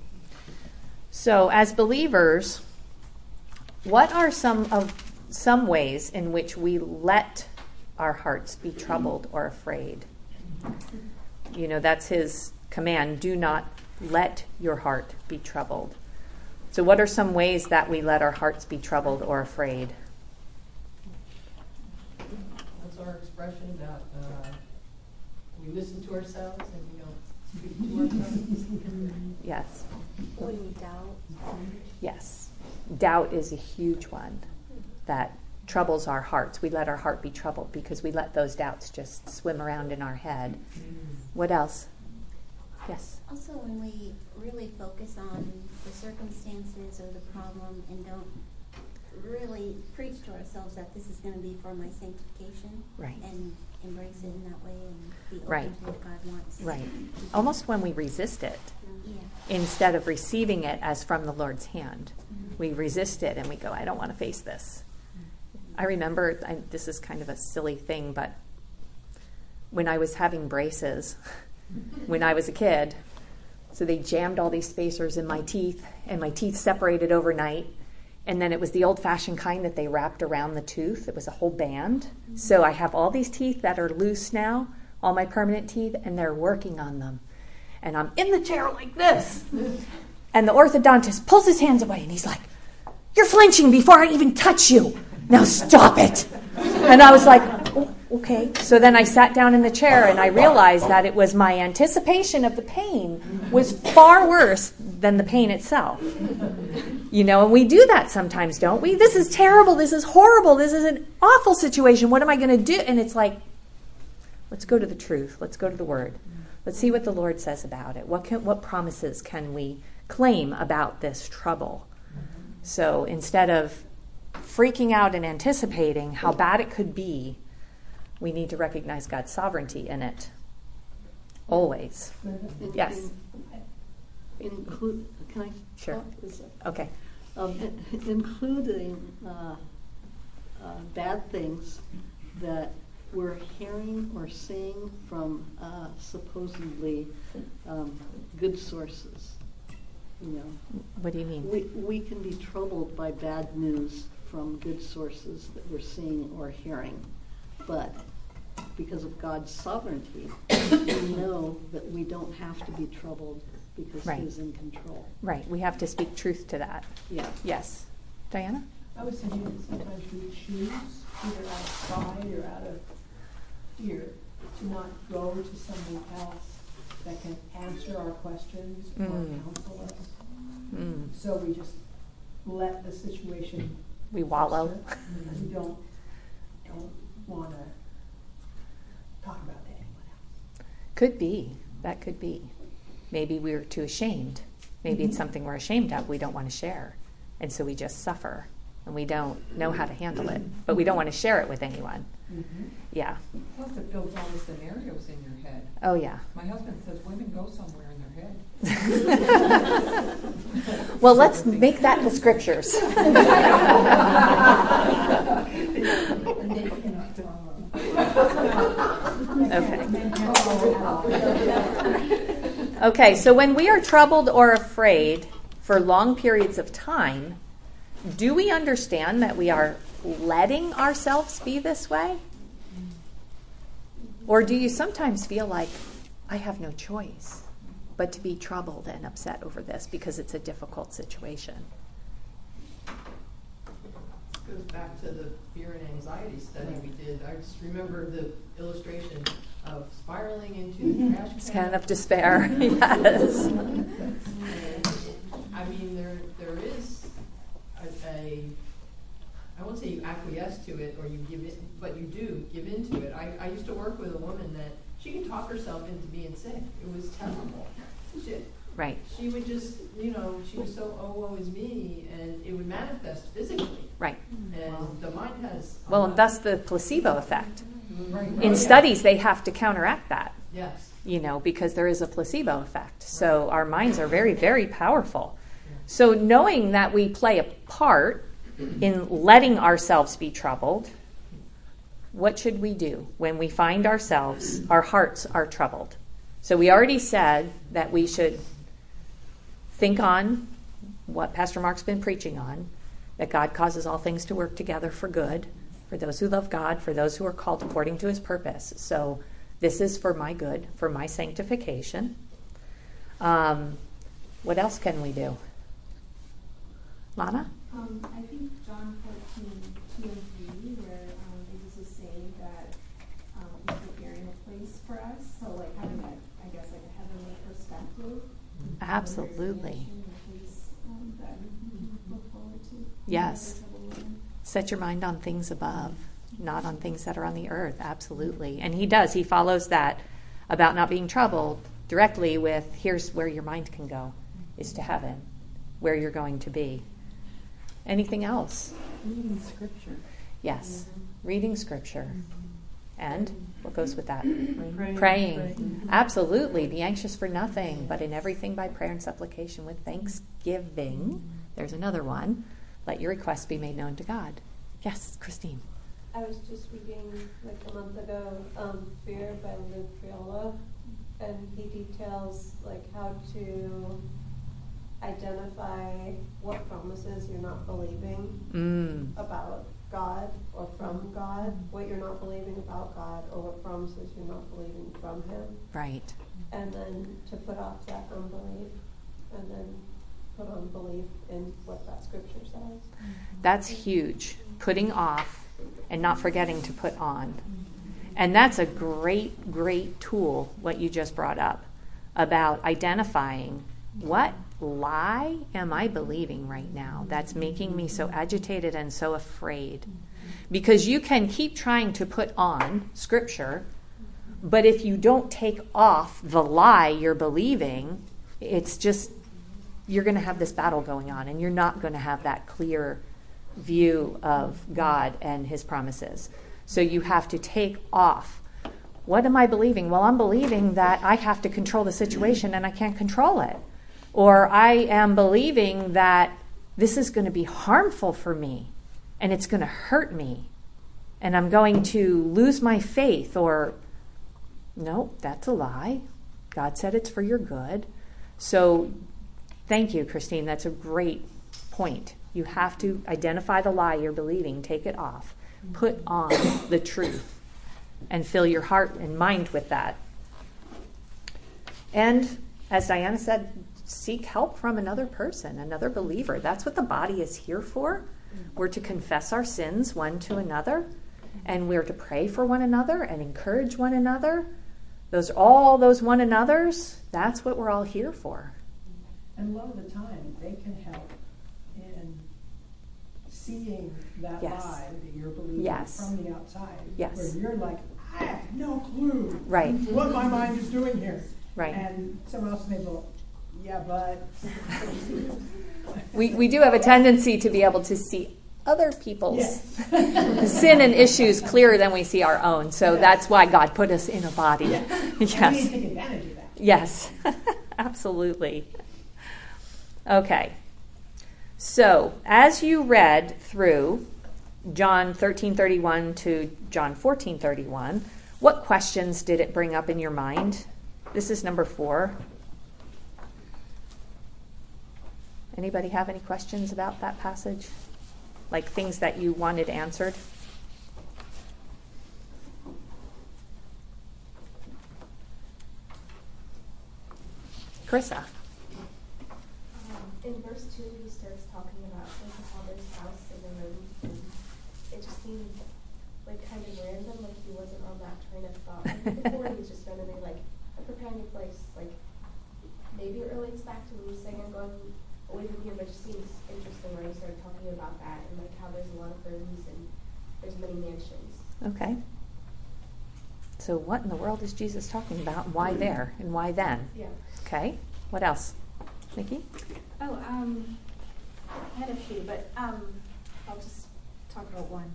So as believers, what are some of some ways in which we let our hearts be troubled or afraid? You know, that's his command. Do not let your heart be troubled. So what are some ways that we let our hearts be troubled or afraid? That's our expression that uh, we listen to ourselves and we don't speak to ourselves. Yes. When you doubt. Yes. Doubt is a huge one that troubles our hearts. We let our heart be troubled because we let those doubts just swim around in our head. What else? Yes. Also, when we really focus on the circumstances or the problem and don't really preach to ourselves that this is going to be for my sanctification, Right. and embrace it in that way and be open Right. to what God wants. Right. Almost when we resist it, Yeah. instead of receiving it as from the Lord's hand, Mhm. we resist it and we go, I don't want to face this. I remember, I, this is kind of a silly thing, but when I was having braces, when I was a kid, so they jammed all these spacers in my teeth, and my teeth separated overnight. And then it was the old-fashioned kind that they wrapped around the tooth. It was a whole band. Mm-hmm. So I have all these teeth that are loose now, all my permanent teeth, and they're working on them. And I'm in the chair like this. And the orthodontist pulls his hands away, and he's like, you're flinching before I even touch you. Now stop it. And I was like, oh, okay. So then I sat down in the chair, and I realized that it was my anticipation of the pain was far worse than the pain itself. You know, and we do that sometimes, don't we? This is terrible. This is horrible. This is an awful situation. What am I going to do? And it's like, let's go to the truth. Let's go to the Word. Let's see what the Lord says about it. What can, what promises can we claim about this trouble? So instead of freaking out and anticipating how bad it could be, we need to recognize God's sovereignty in it. Always. In- Yes. in- Include, can I Sure. talk? Is that- Okay. Um, in- including uh, uh, bad things that we're hearing or seeing from uh, supposedly um, good sources. You know, What do you mean? we we can be troubled by bad news from good sources that we're seeing or hearing, but because of God's sovereignty, we know that we don't have to be troubled because Right. He's in control. Right. We have to speak truth to that. Yeah. Yes. Diana? I would say that sometimes we choose, either out of pride or out of fear, to not go to someone else that can answer our questions or Mm. counsel us. Mm. So we just let the situation. We wallow. fester, and we don't, don't want to talk about it to anyone else. Could be. That could be. Maybe we're too ashamed. Maybe it's Mhm. something we're ashamed of we don't want to share. And so we just suffer and we don't know how to handle it. But we don't want to share it with anyone. Yeah. Plus it builds all the scenarios in your head. Oh, yeah. My husband says women go somewhere in their head. Well, let's make that the scriptures. Okay. Okay, so when we are troubled or afraid for long periods of time, do we understand that we are letting ourselves be this way? Or do you sometimes feel like, I have no choice but to be troubled and upset over this because it's a difficult situation? Goes back to the fear and anxiety study we did. I just remember the illustration of spiraling into the trash can. It's kind of despair, yes. And, I mean, there there is a, a, I won't say you acquiesce to it or you give in, but you do give into it. I, I used to work with a woman that she could talk herself into being sick. It was terrible. She, Right. She would just, you know, she was so, oh, woe is me, and it would manifest physically. Right. And the mind has... Well, and thus the placebo effect. Right. In Oh, studies, they have to counteract that. Yes. You know, because there is a placebo effect. So our minds are very, very powerful. So knowing that we play a part in letting ourselves be troubled, what should we do when we find ourselves, our hearts are troubled? So we already said that we should think on what Pastor Mark's been preaching on, that God causes all things to work together for good, for those who love God, for those who are called according to his purpose. So this is for my good, for my sanctification. Um, what else can we do? Lana? Um, I think John fourteen, two and three, where um, Jesus is saying that um, he's preparing a place for us. So like having a, I guess, like a heavenly perspective. Absolutely. Um, that we look forward to. Yes. Set your mind on things above, not on things that are on the earth. Absolutely. And he does. He follows that about not being troubled directly with, here's where your mind can go, is to heaven, where you're going to be. Anything else? Reading scripture. Yes. Mm-hmm. Reading scripture. Mm-hmm. And what goes with that? Praying. Praying. Praying. Absolutely. Be anxious for nothing, but in everything by prayer and supplication with thanksgiving. There's another one. Let your requests be made known to God. Yes, Christine. I was just reading like a month ago, um, Fear by Luke Viola, and he details like how to identify what promises you're not believing Mm. about God or from God, what you're not believing about God, or what promises you're not believing from him. Right. And then to put off that unbelief, and then put on belief in what that scripture says. That's huge. Putting off and not forgetting to put on. And that's a great, great tool, what you just brought up, about identifying what lie am I believing right now that's making me so agitated and so afraid. Because you can keep trying to put on scripture, but if you don't take off the lie you're believing, it's just, you're going to have this battle going on, and you're not going to have that clear view of God and his promises. So you have to take off. What am I believing? Well, I'm believing that I have to control the situation and I can't control it. Or I am believing that this is going to be harmful for me and it's going to hurt me and I'm going to lose my faith. Or, no, that's a lie. God said it's for your good. So thank you, Christine. That's a great point. You have to identify the lie you're believing, take it off, put on the truth, and fill your heart and mind with that. And as Diana said, seek help from another person, another believer. That's what the body is here for. We're to confess our sins one to another, and we're to pray for one another and encourage one another. Those all those one another's, that's what we're all here for. And a lot of the time, they can help in seeing that Yes. lie that you're believing Yes. from the outside. Yes. Where you're like, I have no clue Right. what my mind is doing here. Right. And someone else may go, yeah, but. We we do have a tendency to be able to see other people's Yes. sin and issues clearer than we see our own. So Yes. that's why God put us in a body. Yeah. Yes. We need to take advantage of that. Yes. Absolutely. Okay. So, as you read through John thirteen thirty-one to John fourteen thirty-one, what questions did it bring up in your mind? This is number four. Anybody have any questions about that passage? Like things that you wanted answered? Carissa. Um, in verse two, he starts talking about like the father's house and the rooms, and it just seems like kind of random, like he wasn't on that train of thought. Like before, he was just randomly like, I'm preparing a place. Like maybe it relates back to when you saying I'm going away from here, but it just seems interesting when he started talking about that and like how there's a lot of rooms and there's many mansions. Okay. So what in the world is Jesus talking about? Why there and why then? Yeah. Okay. What else? Nikki? Oh, um, I had a few, but um, I'll just talk about one.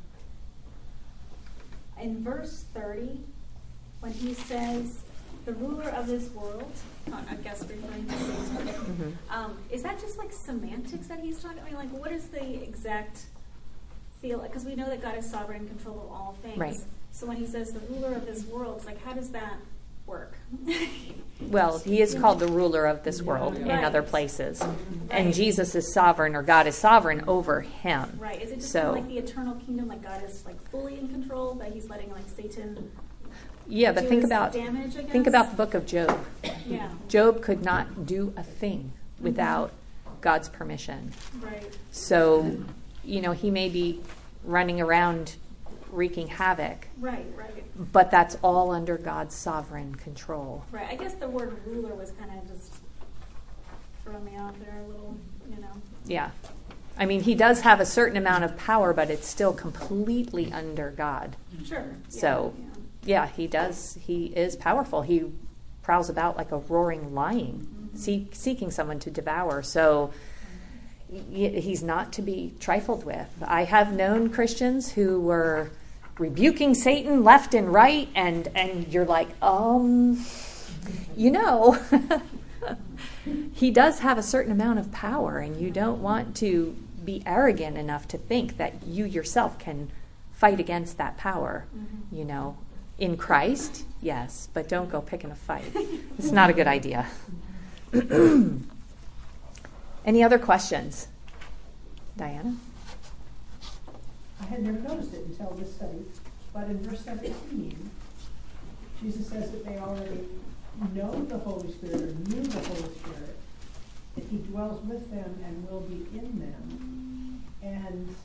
In verse thirty, when he says, the ruler of this world, I guess referring to Satan, Mm-hmm. um, is that just like semantics that he's talking? I mean, like, what is the exact feel? Because we know that God is sovereign and control of all things. Right. So when he says the ruler of this world, like, how does that work? Well, he is called the ruler of this world in Right. other places. Right. And Jesus is sovereign, or God is sovereign over him. Right. Is it just So- kind of like the eternal kingdom, like God is like fully in control, but he's letting like Satan Yeah, but do think his about damage, I think guess? about the book of Job. Yeah. Job could not do a thing without God's permission. Right. So, you know, he may be running around wreaking havoc, Right, right. but that's all under God's sovereign control. Right. I guess the word ruler was kind of just throwing me off there a little, you know. Yeah. I mean, he does have a certain amount of power, but it's still completely under God. Sure. So, yeah, yeah, he does. He is powerful. He prowls about like a roaring lion, Mm-hmm. seek, seeking someone to devour. So y- he's not to be trifled with. I have known Christians who were rebuking Satan left and right, and, and you're like, um, you know, he does have a certain amount of power, and you don't want to be arrogant enough to think that you yourself can fight against that power, Mm-hmm. you know. In Christ, yes, but don't go picking a fight. It's not a good idea. Any other questions? Diana? I had never noticed it until this study, but in verse seventeen, Jesus says that they already know the Holy Spirit or knew the Holy Spirit, that he dwells with them and will be in them. And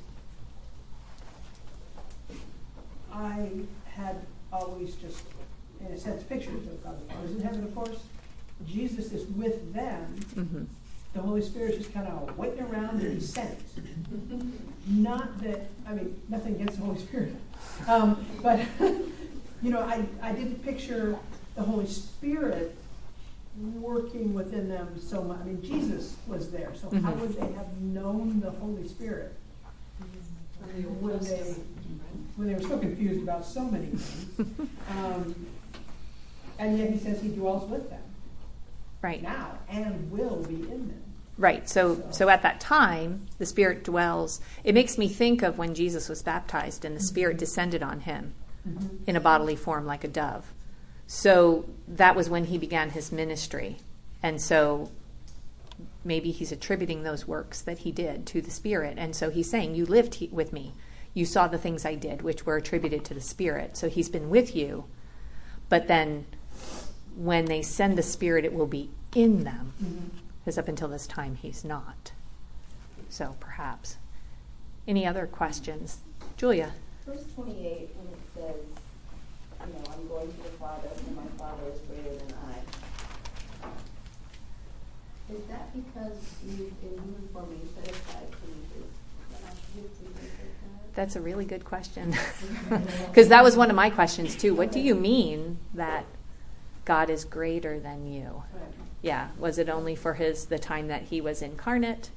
I had always just, in a sense, pictures of God the Father is in heaven, of course. Jesus is with them. Mm-hmm. The Holy Spirit is just kind of waiting around and he's sent. Not that, I mean, nothing against the Holy Spirit. Um, but, you know, I, I didn't picture the Holy Spirit working within them so much. I mean, Jesus was there, so how Mhm. would they have known the Holy Spirit when they, when they were so confused about so many things? Um, and yet he says he dwells with them. Right. Now, and will be in them. Right. So, so at that time, the Spirit dwells. It makes me think of when Jesus was baptized and the Spirit descended on him Mm-hmm. in a bodily form like a dove. So that was when he began his ministry. And so maybe he's attributing those works that he did to the Spirit. And so he's saying, you lived he- with me. You saw the things I did, which were attributed to the Spirit. So he's been with you. But then when they send the Spirit, it will be in them. Mm-hmm. Because up until this time, he's not. So perhaps. Any other questions? Julia? Verse twenty-eight, when it says, you know, I'm going to the Father, and my Father is greater than I. Is that because you, in human form, you set aside some of his attributes and things like that? That's a really good question. Because that was one of my questions, too. What do you mean that God is greater than you? Right. Yeah. Was it only for his the time that he was incarnate?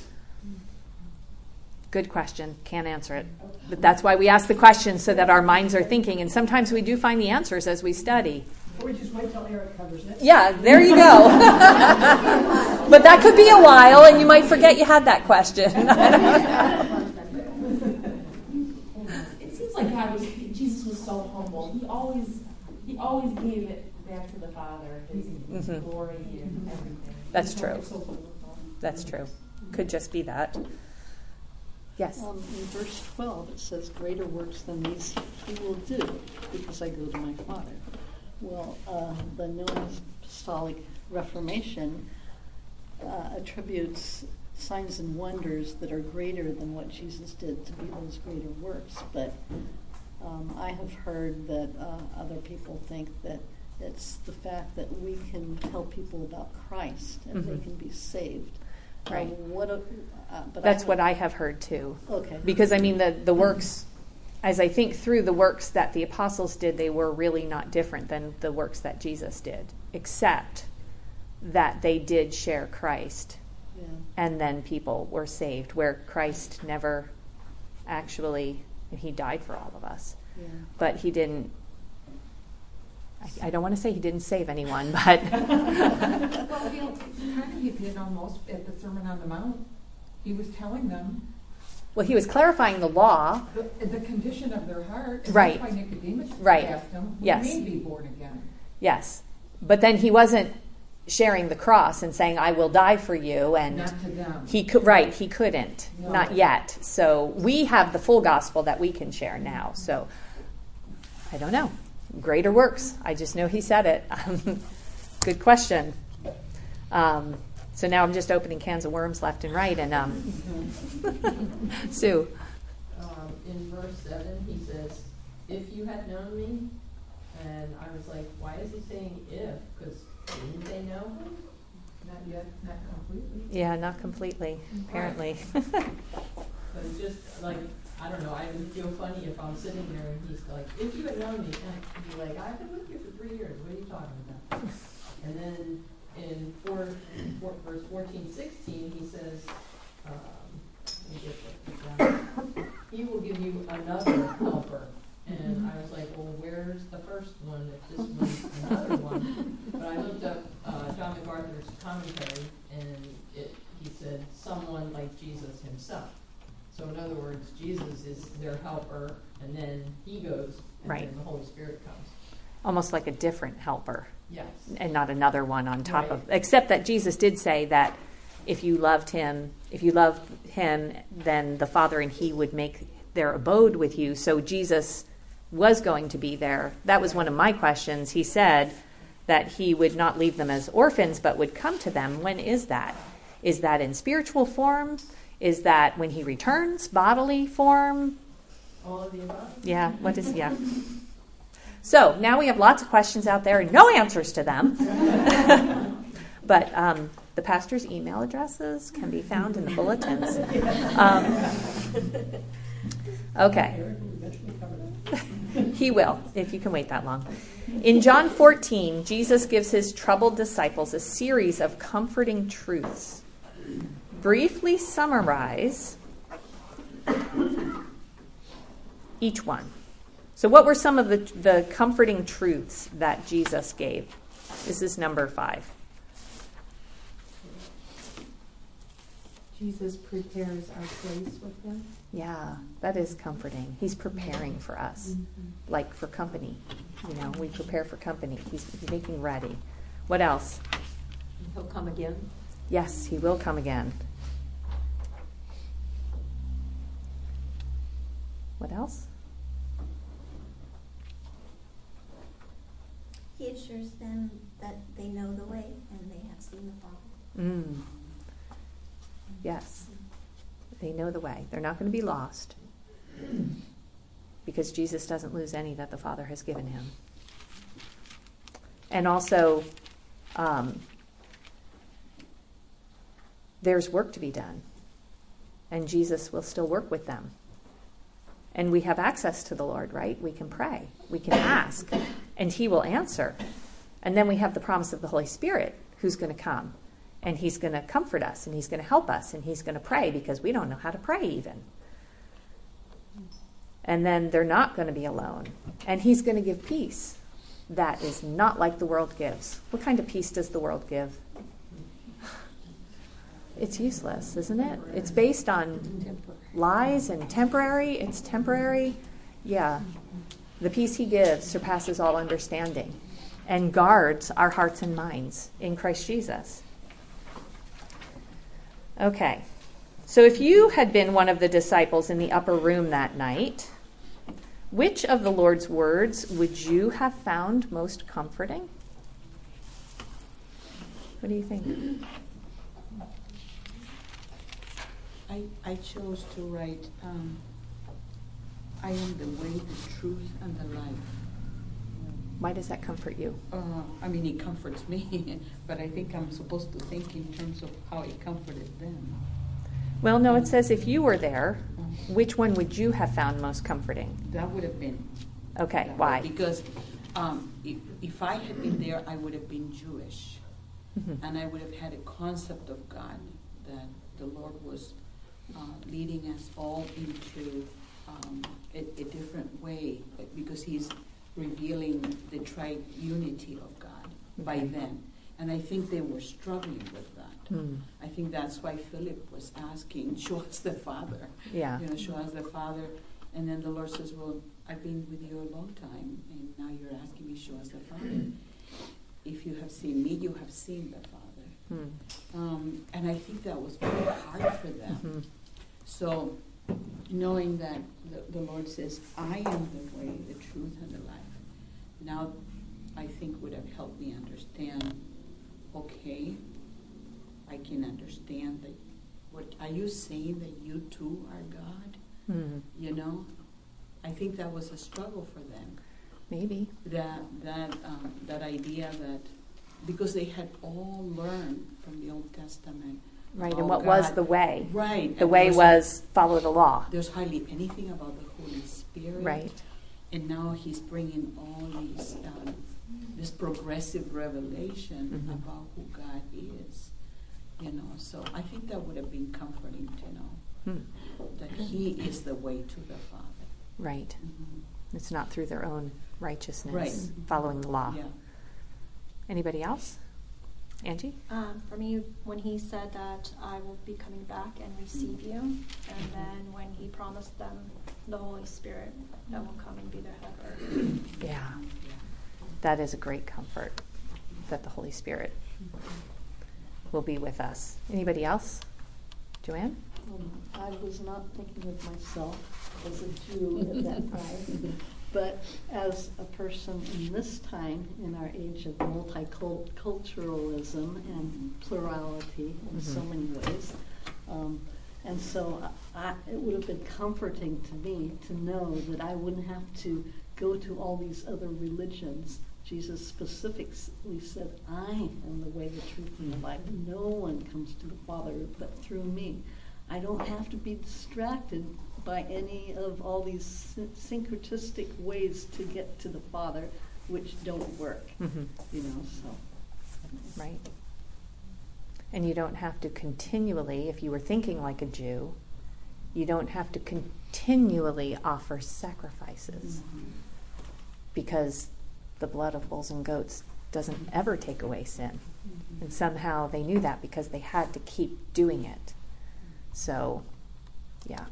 Good question. Can't answer it. But that's why we ask the questions, so that our minds are thinking. And sometimes we do find the answers as we study. Or we just wait till Eric covers it. Yeah, there you go. But that could be a while, and you might forget you had that question. It seems like God was, Jesus was so humble. He always, he always gave it back to the Father, his Mm-hmm. glory and everything. That's true. That's true. Could just be that. Yes. Um, in verse twelve, it says, "Greater works than these he will do, because I go to my Father." Well, uh, the New Apostolic Reformation uh, attributes signs and wonders that are greater than what Jesus did to be those greater works. But um, I have heard that uh, other people think that it's the fact that we can tell people about Christ and Mm-hmm. they can be saved. Right. Um, what a, uh, but That's I what I have heard too. Okay. Because, I mean, the, the works, as I think through the works that the apostles did, they were really not different than the works that Jesus did, except that they did share Christ. Yeah. And then people were saved, where Christ never actually, and he died for all of us. Yeah. But he didn't, I, I don't want to say he didn't save anyone, but Well, you know, kind of he did almost at the Sermon on the Mount. He was telling them well, he was clarifying the law. the, the condition of their heart. And Right. That's why Nicodemus Right. asked him, "What Yes. do you mean be born again?" Yes. But then he wasn't sharing the cross and saying, "I will die for you," and Not to them. he could, right, he couldn't, No. not yet. So we have the full gospel that we can share now. So I don't know. Greater works. I just know he said it. Good question. Um, so now I'm just opening cans of worms left and right. And um, Sue. Um, in verse seven, he says, "If you had known me," and I was like, why is he saying if? Because didn't they know him? Not yet, not completely. Yeah, not completely, apparently. But it's just like, I don't know, I would feel funny if I'm sitting there and he's like, if you had known me, and I'd be like, I've been with you for three years, what are you talking about? And then in four, four, verse fourteen, sixteen, he says, um, let me get it down. He will give you another helper. And I was like, well, where's the first one if this one's another one? But I looked up uh, John MacArthur's commentary, and it, he said, someone like Jesus himself. So in other words, Jesus is their helper, and then he goes, and Right. then the Holy Spirit comes. Almost like a different helper. Yes. And not another one on top Right. of, except that Jesus did say that if you loved him, if you loved him, then the Father and he would make their abode with you. So Jesus was going to be there. That was one of my questions. He said that he would not leave them as orphans, but would come to them. When is that? Is that in spiritual form? Is that when he returns, bodily form? All of the above? Yeah, what is, yeah. So now we have lots of questions out there and no answers to them. But um, the pastor's email addresses can be found in the bulletins. Um, okay. He will, if you can wait that long. In John fourteen, Jesus gives his troubled disciples a series of comforting truths. Briefly summarize each one. So what were some of the, the comforting truths that Jesus gave? This is number five. Jesus prepares our place with him. Yeah, that is comforting. He's preparing for us, Mm-hmm. like for company. You know, we prepare for company. He's, he's making ready. What else? He'll come again. Yes, he will come again. What else? He assures them that they know the way and they have seen the Father. Mm. Yes. They know the way. They're not going to be lost because Jesus doesn't lose any that the Father has given him. And also, um, there's work to be done. And Jesus will still work with them. And we have access to the Lord, right? We can pray. We can ask. And he will answer. And then we have the promise of the Holy Spirit who's going to come. And he's going to comfort us, and he's going to help us, and he's going to pray because we don't know how to pray even. And then they're not going to be alone. And he's going to give peace. that is not like the world gives. What kind of peace does the world give? It's useless, isn't it? It's based on lies and temporary. It's temporary. Yeah. The peace he gives surpasses all understanding and guards our hearts and minds in Christ Jesus. Okay. So if you had been one of the disciples in the upper room that night, which of the Lord's words would you have found most comforting? What do you think? I, I chose to write, um, I am the way, the truth, and the life. Why does that comfort you? Uh, I mean, it comforts me, but I think I'm supposed to think in terms of how it comforted them. Well, no, it says if you were there, which one would you have found most comforting? That would have been. Okay, why? Because um, if, if I had been there, I would have been Jewish. Mm-hmm. And I would have had a concept of God, that the Lord was uh, leading us all into um, a, a different way, because he's revealing the triunity of God okay. by then. And I think they were struggling with that. Hmm. I think that's why Philip was asking, show us the Father. Yeah. You know, show us the Father. And then the Lord says, well, I've been with you a long time, and now you're asking me, show us the Father. If you have seen me, you have seen the Father. Hmm. Um, and I think that was very hard for them. Mm-hmm. So, knowing that the, the Lord says, I am the way, the truth, and the life, now I think would have helped me understand, okay, I can understand that. What are you saying, that you too are God? Hmm. You know, I think that was a struggle for them. Maybe. That that um, that idea that, because they had all learned from the Old Testament. Right, oh and what God. was the way? Right. The and way was, was follow the law. There's hardly anything about the Holy Spirit. Right. And now he's bringing all these, um, this progressive revelation Mm-hmm. about who God is. You know, so I think that would have been comforting to know Hmm. that he is the way to the Father. Right. Mm-hmm. It's not through their own righteousness, Right. following the law. Yeah. Anybody else? Angie? Um, for me, when he said that I will be coming back and receive you, and then when he promised them the Holy Spirit that will come and be their helper. Yeah. That is a great comfort, that the Holy Spirit will be with us. Anybody else? Joanne? Um, I was not thinking of myself as a Jew at that time, but as a person in this time, in our age of multiculturalism and plurality in Mm-hmm. so many ways. Um, and so I, it would have been comforting to me to know that I wouldn't have to go to all these other religions. Jesus specifically said, I am the way, the truth, and the life. No one comes to the Father but through me. I don't have to be distracted by any of all these syncretistic ways to get to the Father, which don't work. Mm-hmm. You know, so. Right. And you don't have to continually, if you were thinking like a Jew, you don't have to continually offer sacrifices, Mm-hmm. because the blood of bulls and goats doesn't ever take away sin. Mm-hmm. And somehow they knew that because they had to keep doing it. So, yeah.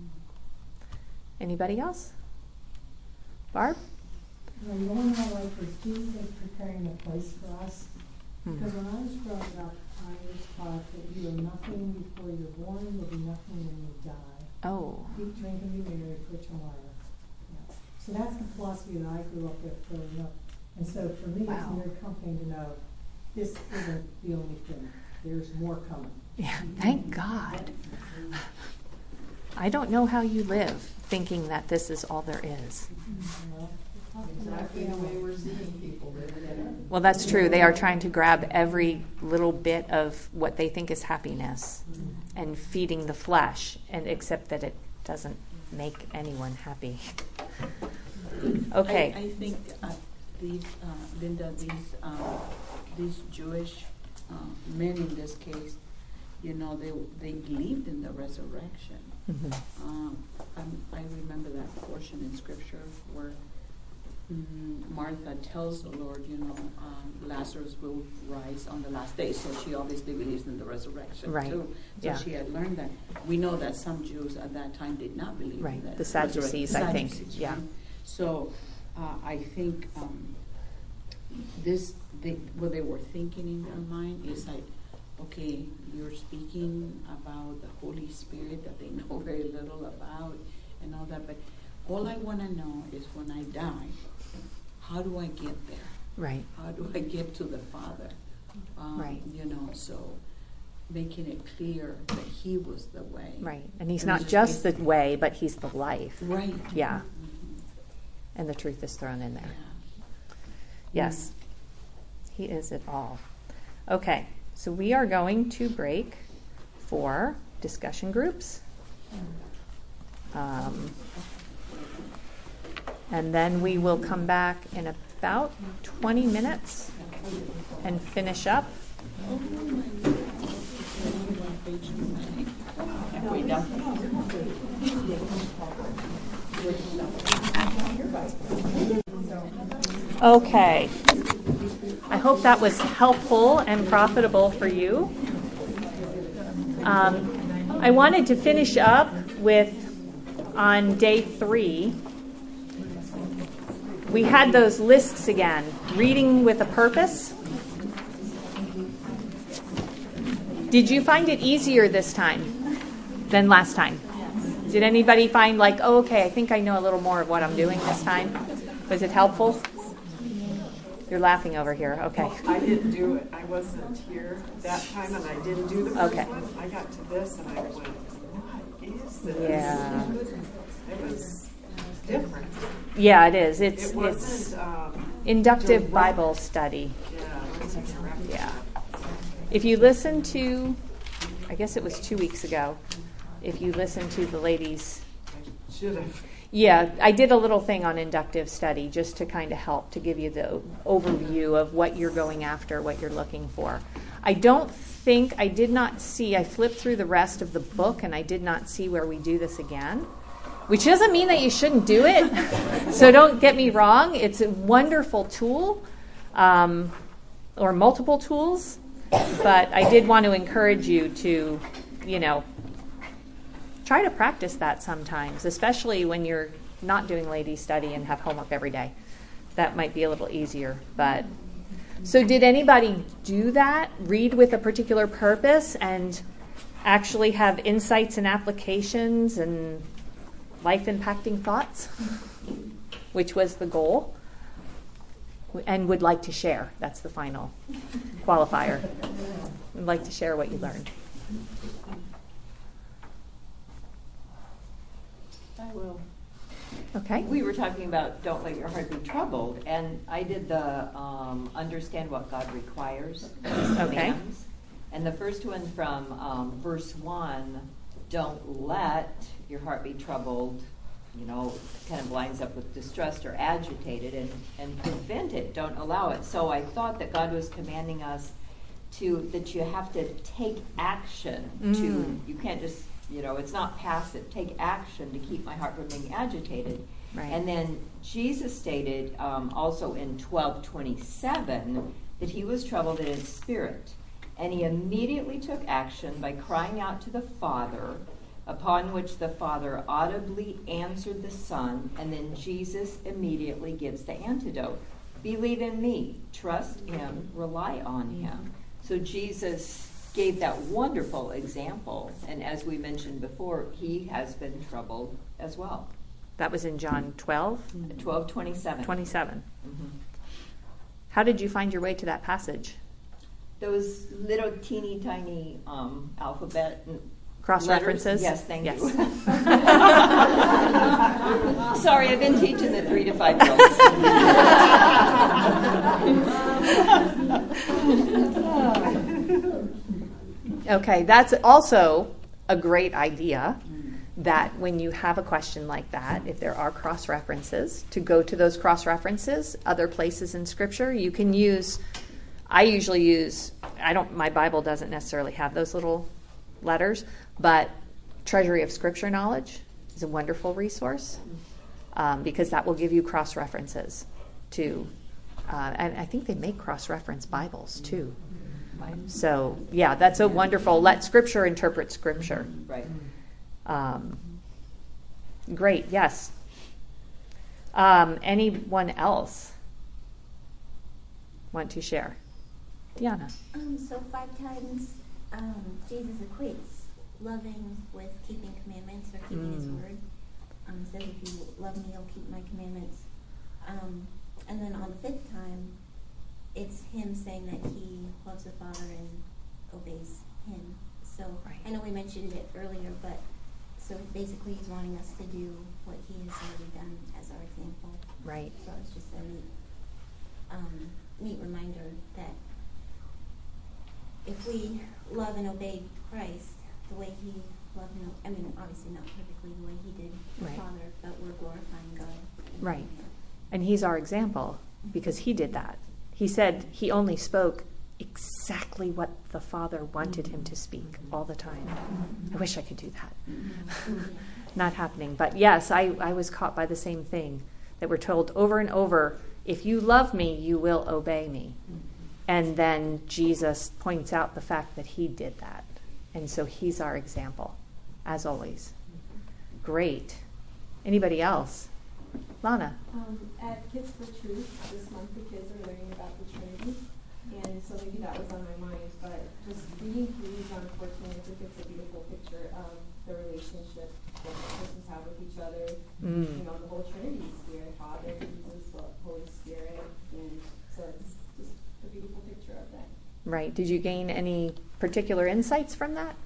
Anybody else? Barb? Well, the one I like is Jesus is preparing a place for us. Hmm. Because when I was growing up, I was taught that you are nothing before you're born, you'll be nothing when you die. Oh. Eat, drink, and be merry for tomorrow. Yeah. So that's the philosophy that I grew up with growing up. And so for me, Wow. it's very comforting to know this isn't the only thing. There's more coming. Yeah, thank God. I don't know how you live thinking that this is all there is. Well, Exactly the way we're seeing people live today. Well, that's true. They are trying to grab every little bit of what they think is happiness and feeding the flesh, and except that it doesn't make anyone happy. Okay. I, I think uh, these, uh, Linda, these uh, these Jewish uh, men in this case, you know, they they believed in the resurrection. Mm-hmm. Um, I'm- I remember that portion in Scripture where mm, Martha tells the Lord, you know, um, Lazarus will rise on the last day. So she obviously believes in the resurrection Right. too. So Yeah. she had learned that. We know that some Jews at that time did not believe Right. in that. The Sadducees, I think. Sadducees, Yeah. right? So uh, I think um, this, they, what they were thinking in their mind is like, okay, you're speaking about the Holy Spirit that they know very little about and all that, but all I want to know is when I die, how do I get there? Right. How do I get to the Father? Um, Right. You know, so making it clear that He was the way. Right. And he's And not it's just the basically- way, but he's the life. Right. Yeah. Mhm. And the truth is thrown in there. Yeah. Yes. He is it all. Okay. So we are going to break for discussion groups. Um, and then we will come back in about twenty minutes and finish up. Have we done? Okay. I hope that was helpful and profitable for you. Um, I wanted to finish up with, on day three, we had those lists again. Reading with a purpose. Did you find it easier this time than last time? Did anybody find like, oh, okay, I think I know a little more of what I'm doing this time? Was it helpful? You're laughing over here. Okay. I didn't do it. I wasn't here that time, and I didn't do the first Okay. one. I got to this, and I went, what is this? Yeah. It was different. Yeah, it is. It's It it's wasn't, um, inductive direct. Bible study. Yeah, it wasn't direct. Yeah. If you listen to, I guess it was two weeks ago, if you listen to the ladies. I should have. Yeah, I did a little thing on inductive study just to kind of help to give you the overview of what you're going after, what you're looking for. I don't think, I did not see, I flipped through the rest of the book and I did not see where we do this again, which doesn't mean that you shouldn't do it. So don't get me wrong, it's a wonderful tool, um, or multiple tools, but I did want to encourage you to, you know, try to practice that sometimes, especially when you're not doing ladies study and have homework every day. That might be a little easier. But so did anybody do that? Read with a particular purpose and actually have insights and applications and life-impacting thoughts, which was the goal, and would like to share. That's the final qualifier. Would like to share what you learned. I will. Okay. We were talking about don't let your heart be troubled, and I did the um, understand what God requires. Okay. Commands. And the first one from um, verse one, don't let your heart be troubled, you know, kind of lines up with distressed or agitated, and, and prevent it, don't allow it. So I thought that God was commanding us to, that you have to take action to, Mm. you can't just, you know, it's not passive. Take action to keep my heart from being agitated. Right. And then Jesus stated um, also in twelve twenty-seven that he was troubled in his spirit. And he immediately took action by crying out to the Father, upon which the Father audibly answered the Son, and then Jesus immediately gives the antidote. Believe in me, trust him, rely on him. So Jesus gave that wonderful example, and as we mentioned before, he has been troubled as well. That was in John twelve? twelve twenty-seven. twenty-seven. Mm-hmm. How did you find your way to that passage? Those little teeny tiny um, alphabet Cross-references? Yes, thank yes. you. Sorry, I've been teaching the three to five year olds. Okay, that's also a great idea, that when you have a question like that, if there are cross-references, to go to those cross-references, other places in Scripture. You can use, I usually use, I don't, my Bible doesn't necessarily have those little letters, but Treasury of Scripture Knowledge is a wonderful resource, um, because that will give you cross-references. to, uh, and I think they make cross-reference Bibles too. So, yeah, that's a wonderful, let Scripture interpret Scripture. Right. Um, great, yes. Um, anyone else want to share? Diana. Um, so five times um, Jesus equates loving with keeping commandments or keeping his Mm. word. Um, says, if you love me, you'll keep my commandments. Um, and then on the fifth time, it's him saying that he loves the Father and obeys him. So Right. I know we mentioned it earlier, but so basically he's wanting us to do what he has already done as our example. Right. So it's just a neat, um, neat reminder that if we love and obey Christ the way he loved and, I mean, obviously not perfectly the way he did the Right. Father, but we're glorifying God. Right. And he's our example because he did that. He said he only spoke exactly what the Father wanted him to speak all the time. I wish I could do that. Not happening. But yes, I, I was caught by the same thing, that we're told over and over, if you love me, you will obey me. And then Jesus points out the fact that he did that. And so he's our example, as always. Great. Anybody else? Lana. Um, at Kids for Truth this month, the kids are learning about the Trinity, and so maybe that was on my mind, but just reading through John fourteen, I think it's a beautiful picture of the relationship that the persons have with each other. Mm. You know, the whole Trinity, Spirit, Father, Jesus, the Holy Spirit, and so it's just a beautiful picture of that. Right. Did you gain any particular insights from that?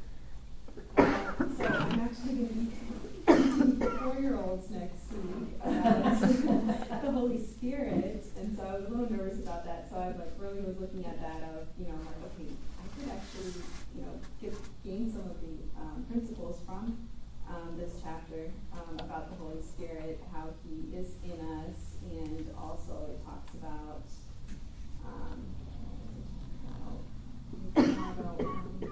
So I'm actually going to be four-year-olds next week about the Holy Spirit, and so I was a little nervous about that. So I like really was looking at that of, you know, like, okay, I could actually, you know, get gain some of the um, principles from um, this chapter um, about the Holy Spirit, how he is in us, and also it talks about um, how, how, um,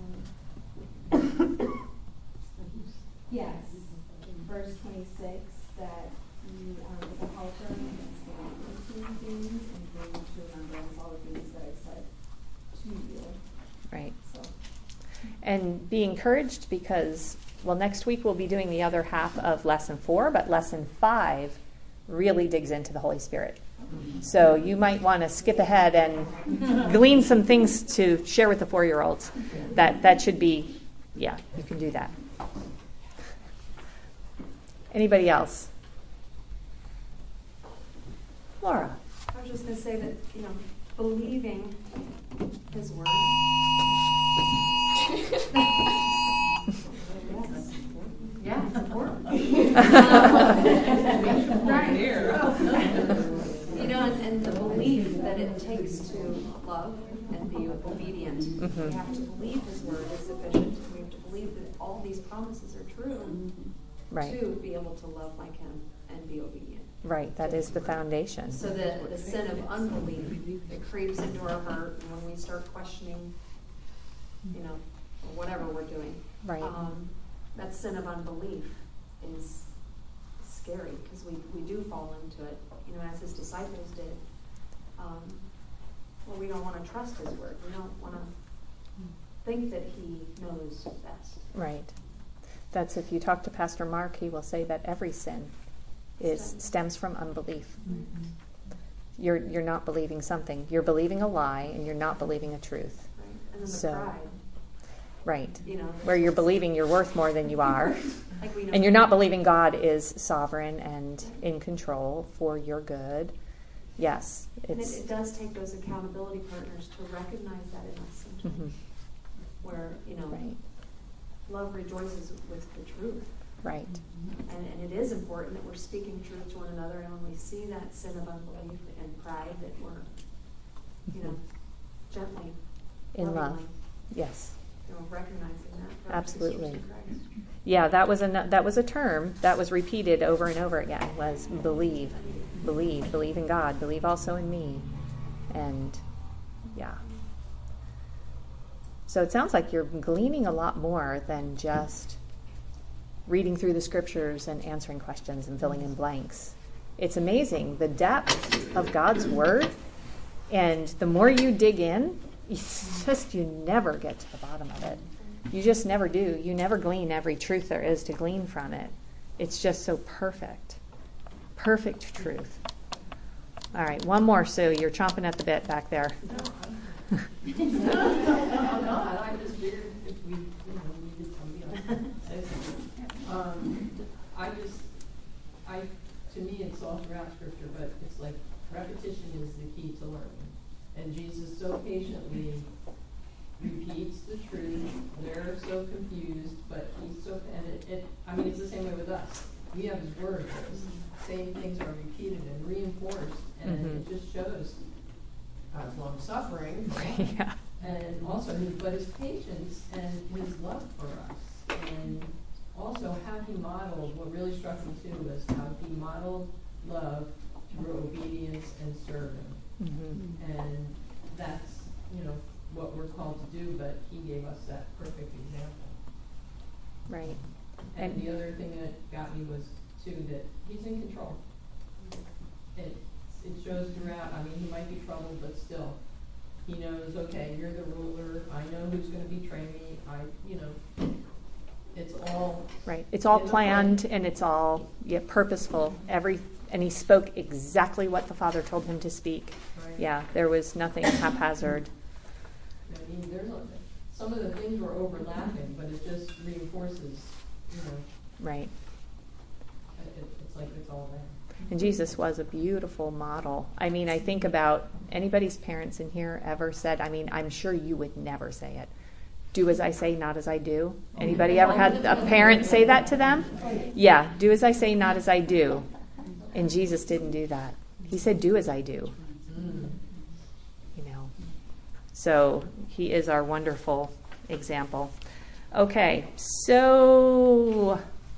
um, yes, verse twenty-six, that he um, is a helper and can stand into things and bring to remembrance all the things that I said to you. Right. So. And be encouraged because, well, next week we'll be doing the other half of lesson four, but lesson five really digs into the Holy Spirit. So you might want to skip ahead and glean some things to share with the four-year-olds. That that should be, yeah, you can do that. Anybody else? Laura. I was just going to say that, you know, believing his word. Yeah, it's important. Right. You know, and, and the belief that it takes to love and be obedient. Mm-hmm. We have to believe his word is sufficient. We have to believe that all these promises are true Right. to be able to love like him and be obedient. Right, that is the foundation. So the, the sin of unbelief that creeps into our heart and when we start questioning, you know, whatever we're doing. Right. Um, that sin of unbelief is scary because we, we do fall into it, you know, as his disciples did. Um, well, we don't want to trust his word. We don't want to think that he knows best. Right. That's if you talk to Pastor Mark, he will say that every sin is stems from unbelief. Mm-hmm. You're you're not believing something. You're believing a lie, and you're not believing a truth. Right. And then the So, pride. right. You know, Where you're believing you're worth more than you are, like we know and you're not believing God is sovereign and in control for your good. Yes, And it, it's. it does take those accountability partners to recognize that in us sometimes. Mhm. Where, you know, Right. love rejoices with the truth. Right. And, and it is important that we're speaking truth to one another, and when we see that sin of unbelief and pride, that we're, you know, gently, In love. lovingly, Yes. you know, recognizing that. brothers and Absolutely. sisters in Christ. Yeah, that was a that was a term that was repeated over and over again. Was believe, believe, believe in God, believe also in me, and yeah. So it sounds like you're gleaning a lot more than just reading through the scriptures and answering questions and filling in blanks. It's amazing the depth of God's word, and the more you dig in, it's just you never get to the bottom of it. You just never do. You never glean every truth there is to glean from it. It's just so perfect. Perfect truth. All right, one more, Sue. You're chomping at the bit back there. No, no, no, I just figured if we, you know, needed somebody else to say something. Um, I just, I, to me, it's all throughout Scripture, but it's like repetition is the key to learning. And Jesus so patiently repeats the truth. They're so confused, but he's so, and it, it, I mean, it's the same way with us. We have his word. Those same things are repeated and reinforced, and Mm-hmm. it just shows God's long suffering, Yeah. and also his, but his patience and his love for us, and also how he modeled. What really struck me too was how he modeled love through obedience and serving, Mm-hmm. and that's, you know, what we're called to do. But he gave us that perfect example. Right. And, And- the other thing that got me was too that he's in control. It it shows throughout. I mean, he might be troubled, but still, he knows. Okay, you're the ruler. I know who's going to betray me. I, you know, it's all Right. It's all in the planned plan. and it's all yeah, purposeful. Every and he spoke exactly what the Father told him to speak. Right. Yeah, there was nothing haphazard. I mean, there's a, some of the things were overlapping, but it just reinforces. You know, Right. it, it's like it's all there. And Jesus was a beautiful model. I mean, I think about anybody's parents in here ever said, I mean, I'm sure you would never say it. Do as I say, not as I do. Anybody ever had a parent say that to them? Yeah, do as I say, not as I do. And Jesus didn't do that. He said, do as I do. You know. So he is our wonderful example. Okay, so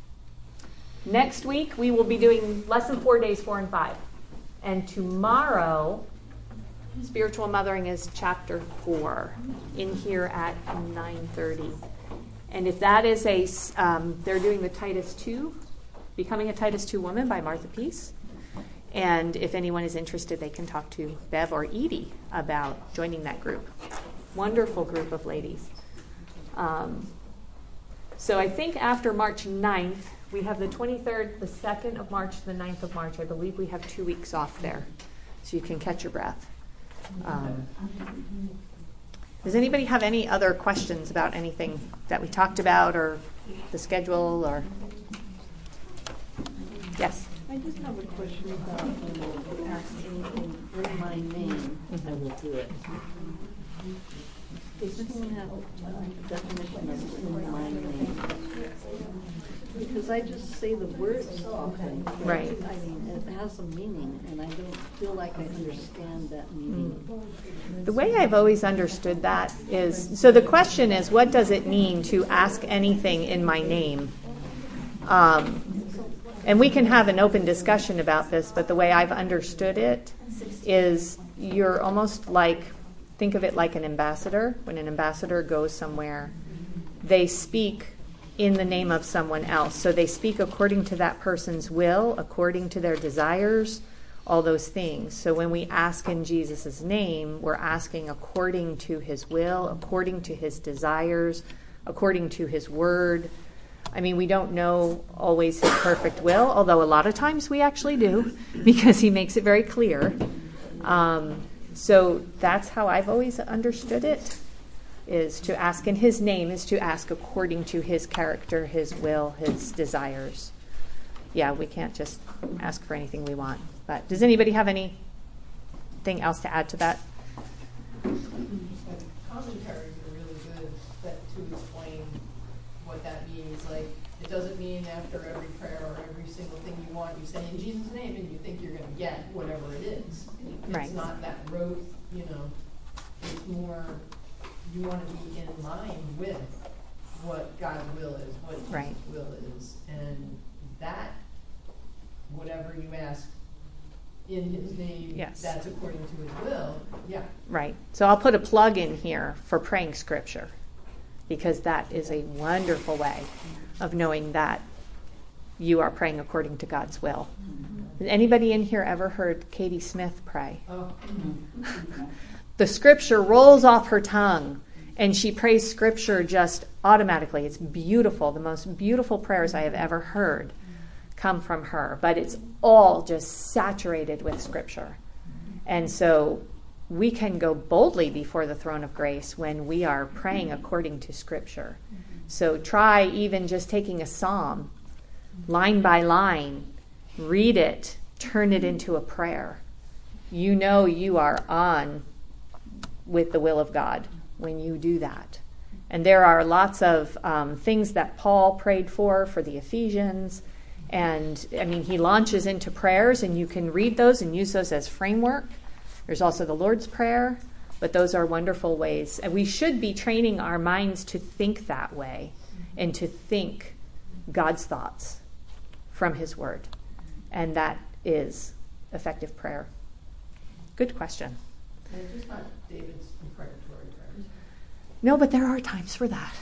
next week we will be doing lesson four, days four and five. And tomorrow, spiritual mothering is chapter four in here at nine thirty. And if that is a, um, they're doing the Titus two, Becoming a Titus two Woman by Martha Peace. And if anyone is interested, they can talk to Bev or Edie about joining that group. Wonderful group of ladies. Um, so I think after March ninth, we have the twenty-third, the second of March, the ninth of March. I believe we have two weeks off there, so you can catch your breath. Um, does anybody have any other questions about anything that we talked about, or the schedule, or? Yes? I just have a question about, you know, if you ask anything in my name, I will do it. Does anyone have a definition of in my name? Because I just say the word often. Right. I mean, it has a meaning, and I don't feel like I understand that meaning. The way I've always understood that is, so the question is, what does it mean to ask anything in my name? Um, and we can have an open discussion about this, but the way I've understood it is you're almost like, think of it like an ambassador. When an ambassador goes somewhere, they speak in the name of someone else. So they speak according to that person's will, according to their desires, all those things. So when we ask in Jesus' name, we're asking according to his will, according to his desires, according to his word. I mean, we don't know always his perfect will, although a lot of times we actually do, because he makes it very clear. Um, so that's how I've always understood it, is to ask in his name is to ask according to his character, his will, his desires. Yeah, we can't just ask for anything we want. But does anybody have anything else to add to that? Commentaries are really good that, to explain what that means. Like, it doesn't mean after every prayer or every single thing you want, you say in Jesus' name and you think you're going to get whatever it is. Right. It's not that rote, you know, it's more, you want to be in line with what God's will is, what Jesus' Right. will is. And that, whatever you ask in his name, Yes. that's according to his will, yeah. Right. So I'll put a plug in here for praying scripture, because that is a wonderful way of knowing that you are praying according to God's will. Has anybody in here ever heard Katie Smith pray? Oh. The scripture rolls off her tongue, and she prays scripture just automatically. It's beautiful. The most beautiful prayers I have ever heard come from her, but it's all just saturated with scripture. And so we can go boldly before the throne of grace when we are praying according to scripture. So try even just taking a psalm, line by line, read it, turn it into a prayer. You know you are on with the will of God when you do that. And there are lots of um, things that Paul prayed for, for the Ephesians. And, I mean, he launches into prayers, and you can read those and use those as framework. There's also the Lord's Prayer, but those are wonderful ways. And we should be training our minds to think that way and to think God's thoughts from his word. And that is effective prayer. Good question. And it's just not David's imprecatory prayers. No, but there are times for that.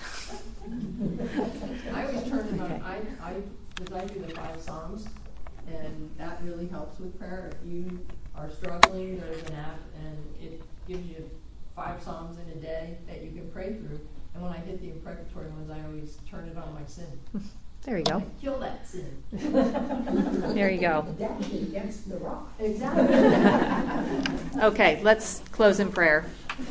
I always turn it on, Okay. I, I, because I do the five Psalms, and that really helps with prayer. If you are struggling, there's an app, and it gives you five Psalms in a day that you can pray through. And when I hit the imprecatory ones, I always turn it on my sin. There you go. Like, kill that sin. There you go. Dash it against the rock. Exactly. Okay, let's close in prayer.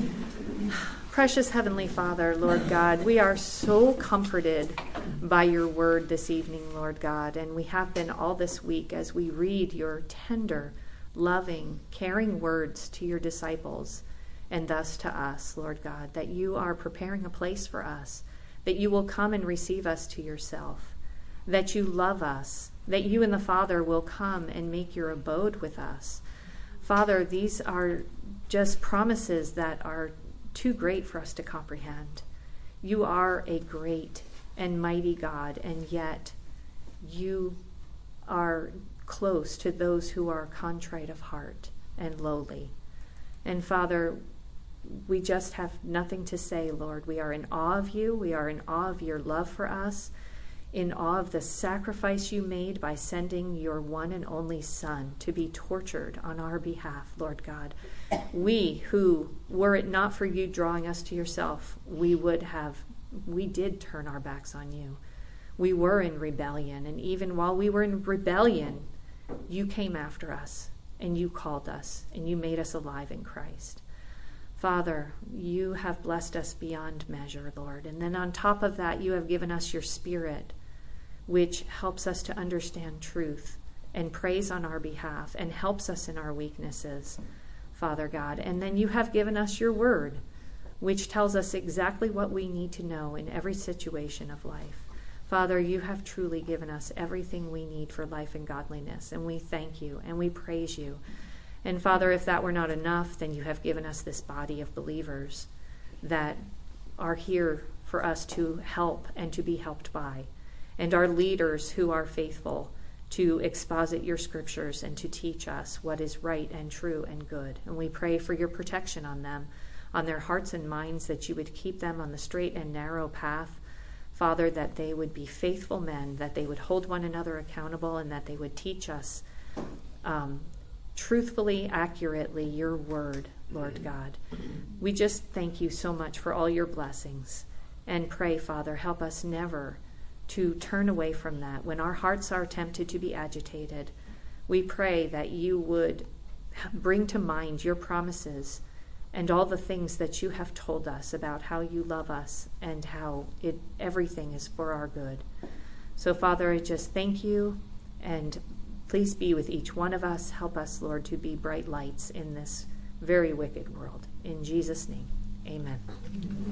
Precious Heavenly Father, Lord God, we are so comforted by your word this evening, Lord God, and we have been all this week as we read your tender, loving, caring words to your disciples and thus to us, Lord God, that you are preparing a place for us, that you will come and receive us to yourself, that you love us, that you and the Father will come and make your abode with us. Father, these are just promises that are too great for us to comprehend. You are a great and mighty God, and yet you are close to those who are contrite of heart and lowly. And Father, we just have nothing to say, Lord. We are in awe of you. We are in awe of your love for us, in awe of the sacrifice you made by sending your one and only Son to be tortured on our behalf, Lord God. We who, were it not for you drawing us to yourself, we would have, we did turn our backs on you. We were in rebellion, and even while we were in rebellion, you came after us, and you called us, and you made us alive in Christ. Father, you have blessed us beyond measure, Lord. And then on top of that, you have given us your Spirit, which helps us to understand truth and prays on our behalf and helps us in our weaknesses, Father God. And then you have given us your word, which tells us exactly what we need to know in every situation of life. Father, you have truly given us everything we need for life and godliness, and we thank you and we praise you. And Father, if that were not enough, then you have given us this body of believers that are here for us to help and to be helped by, and our leaders who are faithful to exposit your scriptures and to teach us what is right and true and good. And we pray for your protection on them, on their hearts and minds, that you would keep them on the straight and narrow path, Father, that they would be faithful men, that they would hold one another accountable, and that they would teach us um, truthfully, accurately, your word, Lord God. We just thank you so much for all your blessings, and pray, Father, help us never to turn away from that. When our hearts are tempted to be agitated, we pray that you would bring to mind your promises and all the things that you have told us about how you love us and how it everything is for our good. So, Father, I just thank you, and please be with each one of us. Help us, Lord, to be bright lights in this very wicked world. In Jesus' name, amen.